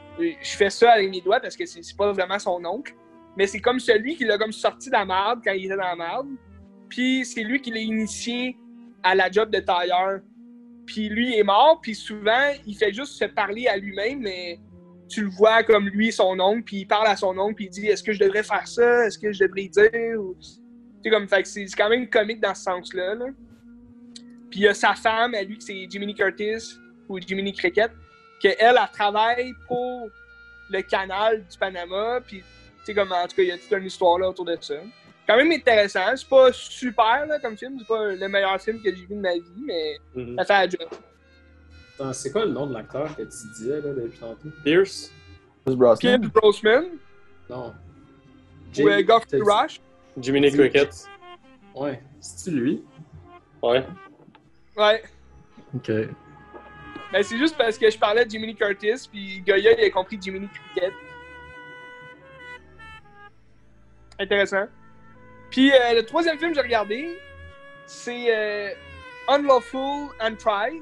Je fais ça avec mes doigts parce que c'est, c'est pas vraiment son oncle, mais c'est comme celui qui l'a comme sorti de la merde quand il était dans la merde, puis c'est lui qui l'a initié à la job de tailleur. Puis lui est mort, puis souvent, il fait juste se parler à lui-même, mais tu le vois comme lui, son oncle, puis il parle à son oncle, puis il dit « Est-ce que je devrais faire ça? Est-ce que je devrais dire? » ou... C'est comme, fait que c'est, c'est quand même comique dans ce sens-là. Là. Puis il y a sa femme, à lui, que c'est Jiminy Curtis, ou Jiminy Cricket, qu'elle, elle travaille pour le canal du Panama, puis tu sais, comme, en tout cas, il y a toute une histoire là autour de ça. Quand même intéressant. C'est pas super là, comme film. C'est pas le meilleur film que j'ai vu de ma vie, mais mm-hmm. ça fait la job. Attends, c'est quoi le nom de l'acteur que tu disais là, depuis tantôt? Pierce? Pierce Brosnan. Pierce Brosnan Non. ou euh, Geoffrey t'as- Rush. Jiminy Dis- Cricket? Ouais, c'est-tu lui? Ouais. Ouais. Ok. Ben, c'est juste parce que je parlais de Jiminy Curtis, puis Goya, il a compris Jiminy Cricket. Intéressant. Puis euh, le troisième film que j'ai regardé, c'est euh, Unlawful and Try.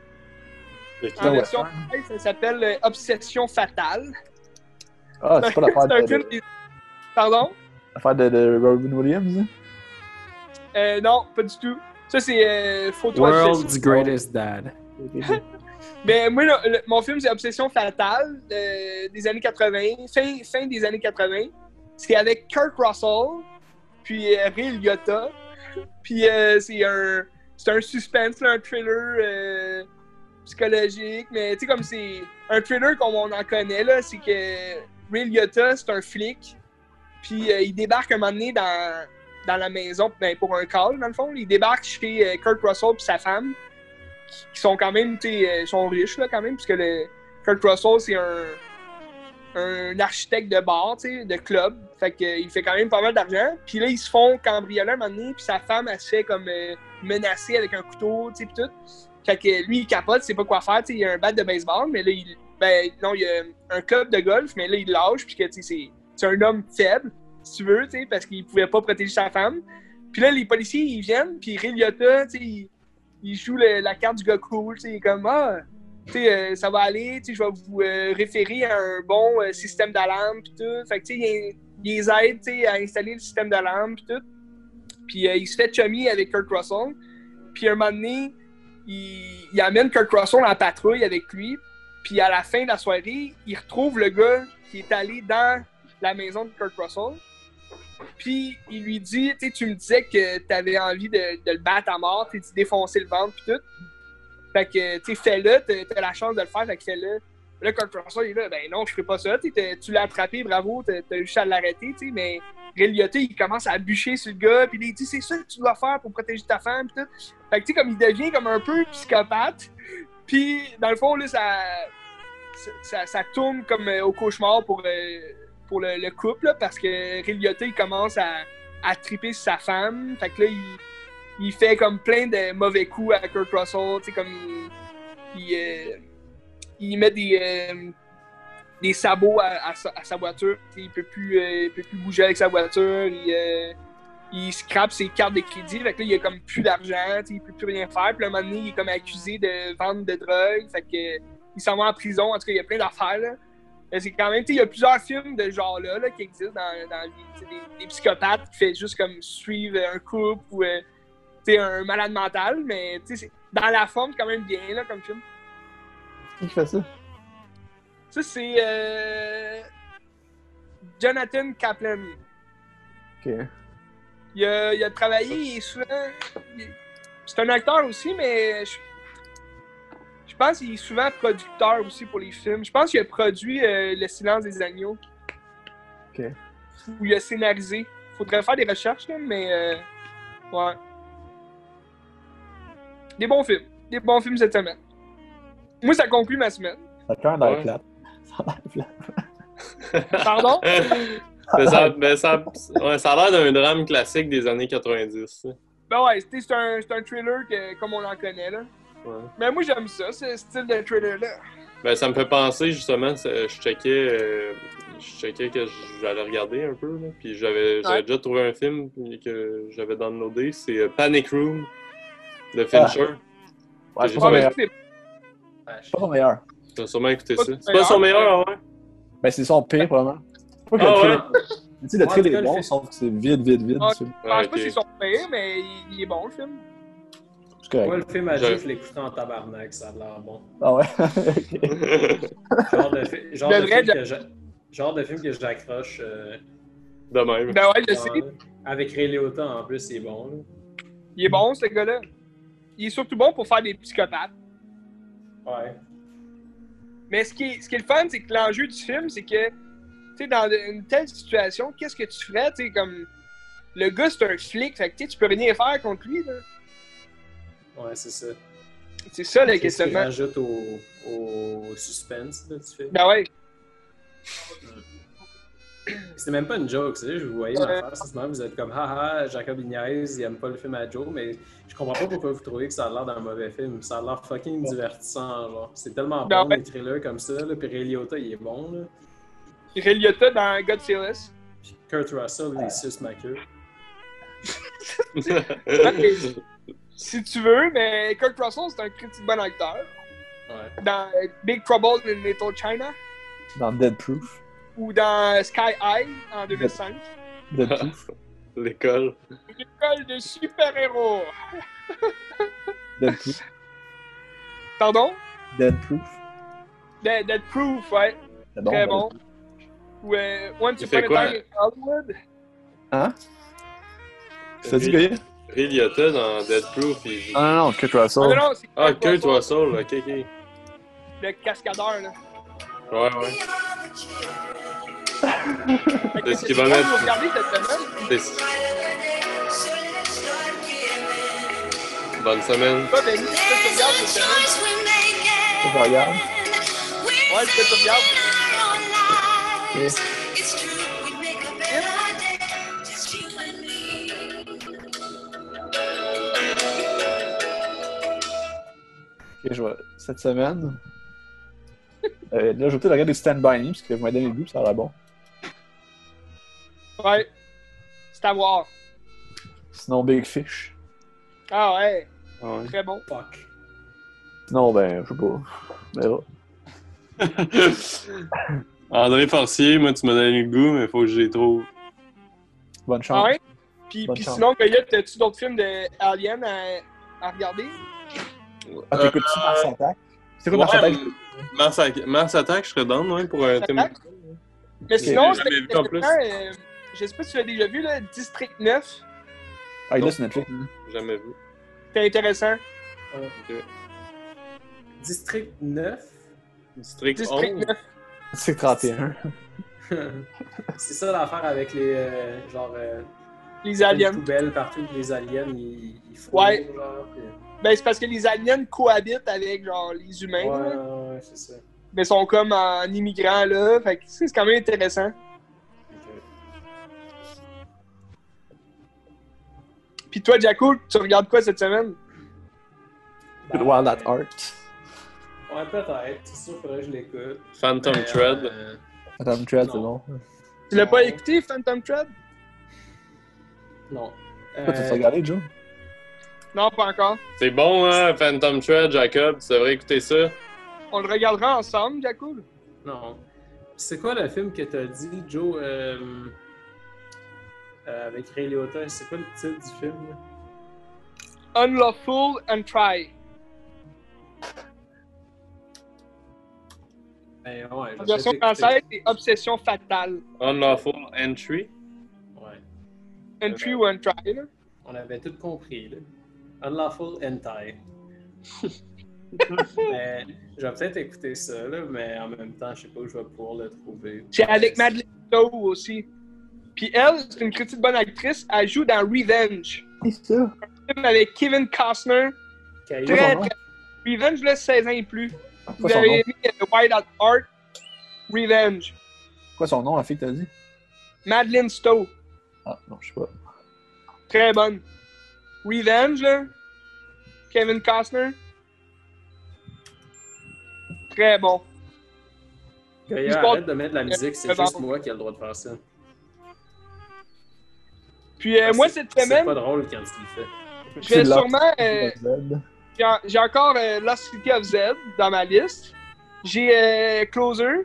De qui? En ouais. version française, ça s'appelle euh, Obsession Fatale. Ah, c'est pas l'affaire C'est un de, film de, qui- Pardon? l'affaire de, de Robin Williams. Hein? Euh, non, pas du tout. Ça, c'est euh, Photo World's Obsession. Greatest Dad. Mais moi, le- le- mon film, c'est Obsession Fatale euh, des années quatre-vingts, fin, fin des années quatre-vingts. C'est avec Kurt Russell, puis euh, Ray Liotta. Puis euh, c'est un, c'est un suspense, là, un thriller euh, psychologique. Mais tu sais, comme c'est un thriller comme on en connaît, là, c'est que Ray Liotta, c'est un flic. Puis euh, il débarque un moment donné dans, dans la maison, ben, pour un call, dans le fond. Il débarque chez euh, Kurt Russell puis sa femme, qui, qui sont quand même, tu sais, euh, sont riches, là, quand même, puisque le Kurt Russell, c'est un, un architecte de bar, tu sais, de club. Fait que, euh, il fait quand même pas mal d'argent. Puis là, ils se font cambrioler un moment donné, puis sa femme, elle se fait comme euh, menacer avec un couteau, tu sais, pis tout. Fait que lui, il capote, il sait pas quoi faire, tu sais, il y a un bat de baseball, mais là, il, ben, non, il y a un club de golf, mais là, il lâche, puisque, tu sais, c'est, c'est un homme faible, si tu veux, tu sais, parce qu'il pouvait pas protéger sa femme. Puis là, les policiers, ils viennent, puis Ray Liotta, tu sais, il, il joue le- la carte du gars cool, tu sais, il est comme, ah, tu sais, euh, ça va aller, tu sais, je vais vous euh, référer à un bon euh, système d'alarme, puis tout. Fait que, tu sais, il, il les aide, tu sais, à installer le système d'alarme, puis tout. Puis euh, il se fait chummy avec Kurt Russell. Puis un moment donné, il, il amène Kurt Russell en patrouille avec lui. Puis à la fin de la soirée, il retrouve le gars qui est allé dans la maison de Kurt Russell. Puis il lui dit, tu sais, tu me disais que t'avais envie de, de le battre à mort, tu sais, de défoncer le ventre, puis tout. Fait que, tu sais, fais-le, t'as, t'as la chance de le faire, fait que fais-le. Là, Kurt Russell, il est là, ben non, je ferai pas ça, tu sais, tu l'as attrapé, bravo, t'as, t'as juste à l'arrêter, tu sais, mais Ray Liotta, il commence à bûcher sur le gars, puis il dit, c'est ça que tu dois faire pour protéger ta femme, puis tout. Fait que, tu sais, comme il devient comme un peu psychopathe, puis dans le fond, là, ça, ça, ça, ça tourne comme euh, au cauchemar pour, euh, pour le, le couple, là, parce que Ray Liotta, il commence à, à triper sur sa femme, fait que là, il, il fait comme plein de mauvais coups à Kurt Russell, tu sais, comme il, il, euh, il met des, euh, des sabots à, à, sa, à sa voiture, tu sais, il peut plus, euh, il peut plus bouger avec sa voiture, il, euh, il scrape ses cartes de crédit, fait que là, il a comme plus d'argent, tu sais, il peut plus rien faire, puis à un moment donné, il est comme accusé de vente de drogue, fait que il s'en va en prison, en tout cas, il y a plein d'affaires, là. Mais c'est quand même, tu sais, il y a plusieurs films de ce genre-là là, qui existent dans, dans la vie, tu sais, des, des psychopathes qui font juste comme suivre un couple ou euh, tu sais, un malade mental, mais tu sais, c'est- dans la forme, c'est quand même bien, là, comme film. Qui fait ça? Ça, c'est euh, Jonathan Kaplan. Ok. Il a, il a travaillé, il est souvent... il- c'est un acteur aussi, mais je, je pense qu'il est souvent producteur aussi pour les films. Je pense qu'il a produit euh, Le Silence des agneaux. Ok. Ou il a scénarisé. Faudrait faire des recherches, là, mais... euh, ouais. Des bons films. Des bons films cette semaine. Moi, ça conclut ma semaine. Ça a quand même l'air Ouais. plate. Ça a l'air plate. Pardon? Mais ça, mais ça, ouais, ça a l'air d'un drame classique des années quatre-vingt-dix. ça. Ben ouais, c'est c'est un, c'est un thriller que, comme on en connaît, là. Ouais. Mais moi, j'aime ça, ce style de thriller-là. Ben, ça me fait penser, justement, c'est- je checkais, euh, je checkais que j'allais regarder un peu, là, puis j'avais j'avais Ouais. déjà trouvé un film que j'avais downloadé, c'est euh, Panic Room de Fincher. Ouais, c'est J'ai pas son Ouais, mais meilleur. c'est- C'est pas son meilleur. T'as sûrement écouté Pas ça. son C'est pas son meilleur, meilleur, ouais? Ben, c'est son pire, probablement. Pas que Ah le ouais? trailer- Tu sais, le Ouais, trailer en tout cas, est le bon, film- sauf que c'est vide, vide, vide. Ah, c'est- Je pense Ouais, pas ok. que c'est son pire, mais il, il est bon, le film. C'est correct. Moi, le film a dit Je- que je l'écouterais en tabarnak, ça a l'air bon. Ah ouais? Ok. De Genre de, fi- genre de Devrais, film que j'a- genre de film que j'accroche. Euh, même. Ben ouais, je dans- sais. avec Ray Liotta en plus, c'est bon. Là. Il est bon, ce gars-là. Il est surtout bon pour faire des psychopathes. Ouais. Mais ce qui est, ce qui est le fun, c'est que l'enjeu du film, c'est que, tu sais, dans une telle situation, qu'est-ce que tu ferais, tu sais, comme... Le gars, c'est un flic, fait que tu sais, tu peux rien faire contre lui, là. Ouais, c'est ça. C'est ça le Qu'est-ce qui questionnement. rajoute au, au suspense, là, tu fais? Ben ouais. C'est même pas une joke, tu sais, je vous voyais Euh. ma face, sinon vous êtes comme haha, Jacob Ignace, il aime pas le film à Joe, mais je comprends pas pourquoi vous trouvez que ça a l'air d'un mauvais film. Ça a l'air fucking divertissant, genre. C'est tellement Ben bon, ouais. les thrillers comme ça, là, puis Ray Liotta, il est bon, là. Ray Liotta dans Godzilla. Puis Kurt Russell, il suce ma queue. Si tu veux, mais Kurt Russell, c'est un critique bon acteur. Ouais. Dans Big Trouble in Little China Dans Dead Proof. ou dans Sky High en deux mille cinq. Dead Proof. L'école. L'école de super-héros. Dead Proof. Pardon? Dead Proof. Dead, Dead Proof, ouais. C'est Très Dead bon. Proof. Ou euh, Once Il Upon fait a quoi? Time in Hollywood. Hein? Ça dit, Goya? Ray Liotta dans Dead Proof, il joue. Ah non, non, Kurt Russell. Ah non, non, c'est Ah, Kurt Russell, ok, ok. le cascadeur, là. Ouais, ouais. Fait que Est-ce c'est qu'il va ce mettre- qu'on va regarder cette semaine. C'est- Bonne semaine. Toi, Benny, qu'est-ce que tu regardes cette semaine? Je regarde. Ouais, qu'est-ce que tu regardes? Ok. Ok, je vais... Cette semaine... euh, là, je vais peut-être regarder Stand By Me, parce que vous m'avez donné le goût, ça a l'air bon. Ouais. C'est à voir. Sinon, Big Fish. Ah ouais, Ah ouais. très bon. Fuck. Sinon, ben, je sais pas. Mais André Forcier, moi, tu m'as donné le goût, mais faut que je les trouve. bonne Ah chance. ouais? Puis, Bonne puis chance. sinon, Goya, t'as-tu d'autres films de Alien à, à regarder? Ah, t'écoutes-tu Mars Attack? C'est quoi Mars Ouais, Attack? Mars, Attack- Mars Attack, je serais down, ouais, pour un thème. Attack? Mais sinon, j'ai jamais c'était vu en plus. euh, je sais pas si tu l'as déjà vu, là, District neuf. Ah, il est là sur Netflix. hein. Jamais vu. C'était intéressant. Ok. District neuf? District District onze. neuf. C'est trente et un. C'est ça l'affaire avec les. euh, genre. Euh, Les aliens. Des poubelles partout, les aliens, ils, ils font. Ouais. Genre, puis- Ben, c'est parce que les aliens cohabitent avec, genre, les humains, Ouais, là. ouais, ouais, c'est ça. Mais sont comme en immigrants, là. Fait que c'est c'est quand même intéressant. Ok. Puis toi, Jacko, tu regardes quoi cette semaine? Good Wild at Art. Ouais, peut-être. C'est sûr, faudrait que je l'écoute. Phantom Mais, Thread. euh, Phantom Thread, c'est Non. bon. Tu l'as pas Non. écouté, Phantom Thread? non. Toi, tu Euh, as regardé, Joe? Non, pas encore. C'est bon, hein, Phantom Thread, Jacob. Tu devrais écouter ça. On le regardera ensemble, Jacko? Non. C'est quoi le film que t'as dit, Joe, euh, euh, avec Ray Liotta? C'est quoi le titre du film? là? Unlawful and Try. Ben ouais, je En vais version peut-être écouter. française, c'est Obsession Fatale. Unlawful Entry. Ouais. Entry ou Untry, là. On avait tout compris, là. Unlawful Hentai. Mais je vais peut-être écouter ça, là, mais en même temps, je sais pas où je vais pouvoir le trouver. C'est avec Madeleine Stowe aussi. Puis elle, c'est une critique bonne actrice, elle joue dans Revenge. C'est ça. Un film avec Kevin Costner. Caillou. son Très, nom? très... Revenge, là, seize ans et plus. Vous Quoi son avez nom? aimé The Wild at Heart, Revenge. Quoi son nom, la fille que t'as dit? Madeleine Stowe. Ah, non, je sais pas. Très bonne. Revenge, là. Kevin Costner. Très bon. Gaïa, L'histoire- arrête de mettre de la musique, c'est Euh, juste pardon. moi qui ai le droit de faire ça. Puis euh, Parce moi, que cette C'est semaine, pas drôle quand tu le fais. je vais C'est sûrement... euh, Z. J'ai en- j'ai encore euh, Lost City of Z dans ma liste. J'ai euh, Closer.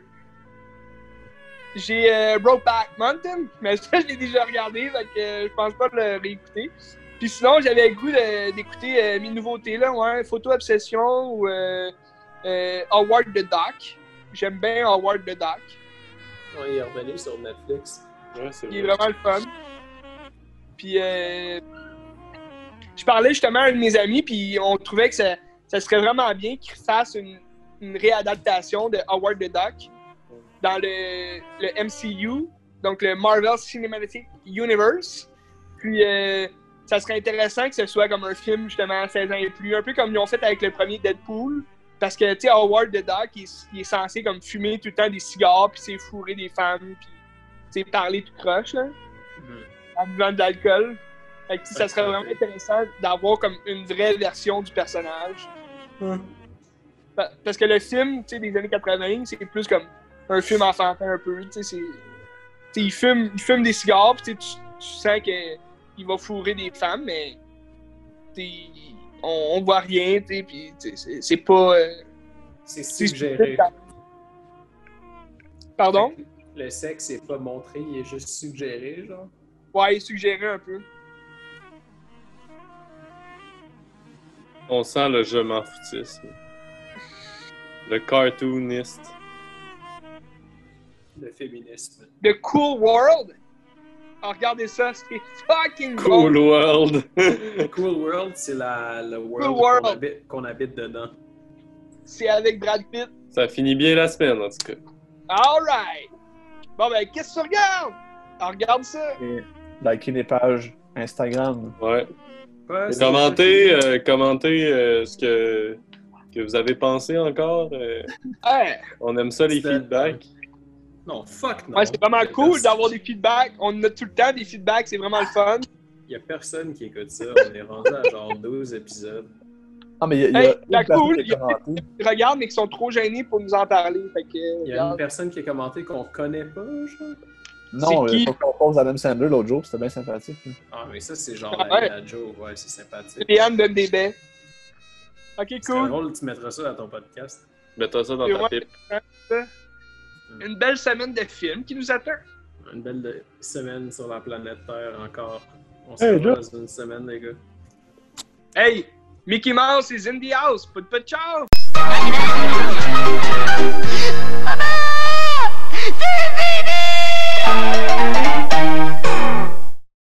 J'ai euh, Brokeback Mountain, mais ça, je l'ai déjà regardé, donc euh, je pense pas le réécouter. Puis sinon, j'avais le goût de- d'écouter euh, mes nouveautés, là, ouais, Photo Obsession ou euh, euh, Howard the Duck. J'aime bien Howard the Duck. Ouais, il est revenu sur Netflix. Ouais, c'est Il est vrai. vraiment le fun. Puis, euh, je parlais justement à un de mes amis, puis on trouvait que ça, ça serait vraiment bien qu'il fasse une, une réadaptation de Howard the Duck dans le, le M C U, donc le Marvel Cinematic Universe. Puis, euh, ça serait intéressant que ce soit comme un film justement seize ans et plus, un peu comme ils ont fait avec le premier Deadpool. Parce que, tu sais, Howard the Duck, il, il est censé comme fumer tout le temps des cigares, puis c'est fourrer des femmes, puis tu sais, parler tout croche, là, mm. en buvant de l'alcool. Fait que, ça serait vraiment intéressant d'avoir comme une vraie version du personnage. Mm. Parce que le film, tu sais, des années quatre-vingts, c'est plus comme un film enfantin un peu, tu sais, c'est... Tu sais, il fume, il fume des cigares, puis tu, tu sens qu'il va fourrer des femmes, mais... On, on voit rien, tu sais, pis c'est, c'est pas... Euh, c'est suggéré. Pardon? Le sexe est pas montré, il est juste suggéré, genre? Ouais, il est suggéré un peu. On sent le je m'en foutisme. Le cartooniste. Le féminisme. The Cool World? Oh, regardez ça, c'est fucking Cool bon. World. Cool World, c'est la, le world, Cool world. Qu'on, habite, qu'on habite dedans. C'est avec Brad Pitt. Ça finit bien la semaine, en tout cas. Alright! Bon, ben, qu'est-ce que tu regardes? On regarde ça. Et likez les pages Instagram. Ouais. Ouais, commentez euh, commentez euh, ce que, que vous avez pensé encore. Euh, Ouais. on aime ça, les C'est- feedbacks. Non, fuck non. Ouais, c'est vraiment Y a cool pers- d'avoir des feedbacks. On a tout le temps des feedbacks, c'est vraiment le fun. Y a personne qui écoute ça. On est rendu à genre douze épisodes. Ah, mais il y a, il y a Hey, une la personne cool, qui il y a a- commenté. Ils regardent, mais qui sont trop gênés pour nous en parler. Fait que, Y a regarde. une personne qui a commenté qu'on connaît pas, genre. Non, C'est il qui? faut qu'on pose Adam Sandler l'autre jour, c'était bien sympathique. là. Ah, mais ça, c'est genre Ah, la, ouais. la Joe. Ouais, c'est sympathique. Léane donne des baies. Ok, C'est cool. drôle, tu mettras ça dans ton podcast. Mets-toi ça dans Et ta ouais. pipe. Une belle semaine de films qui nous attend. Une belle de- semaine sur la planète Terre encore. On se Hey, revoit là. dans une semaine, les gars. Hey, Mickey Mouse is in the house. Put put ciao.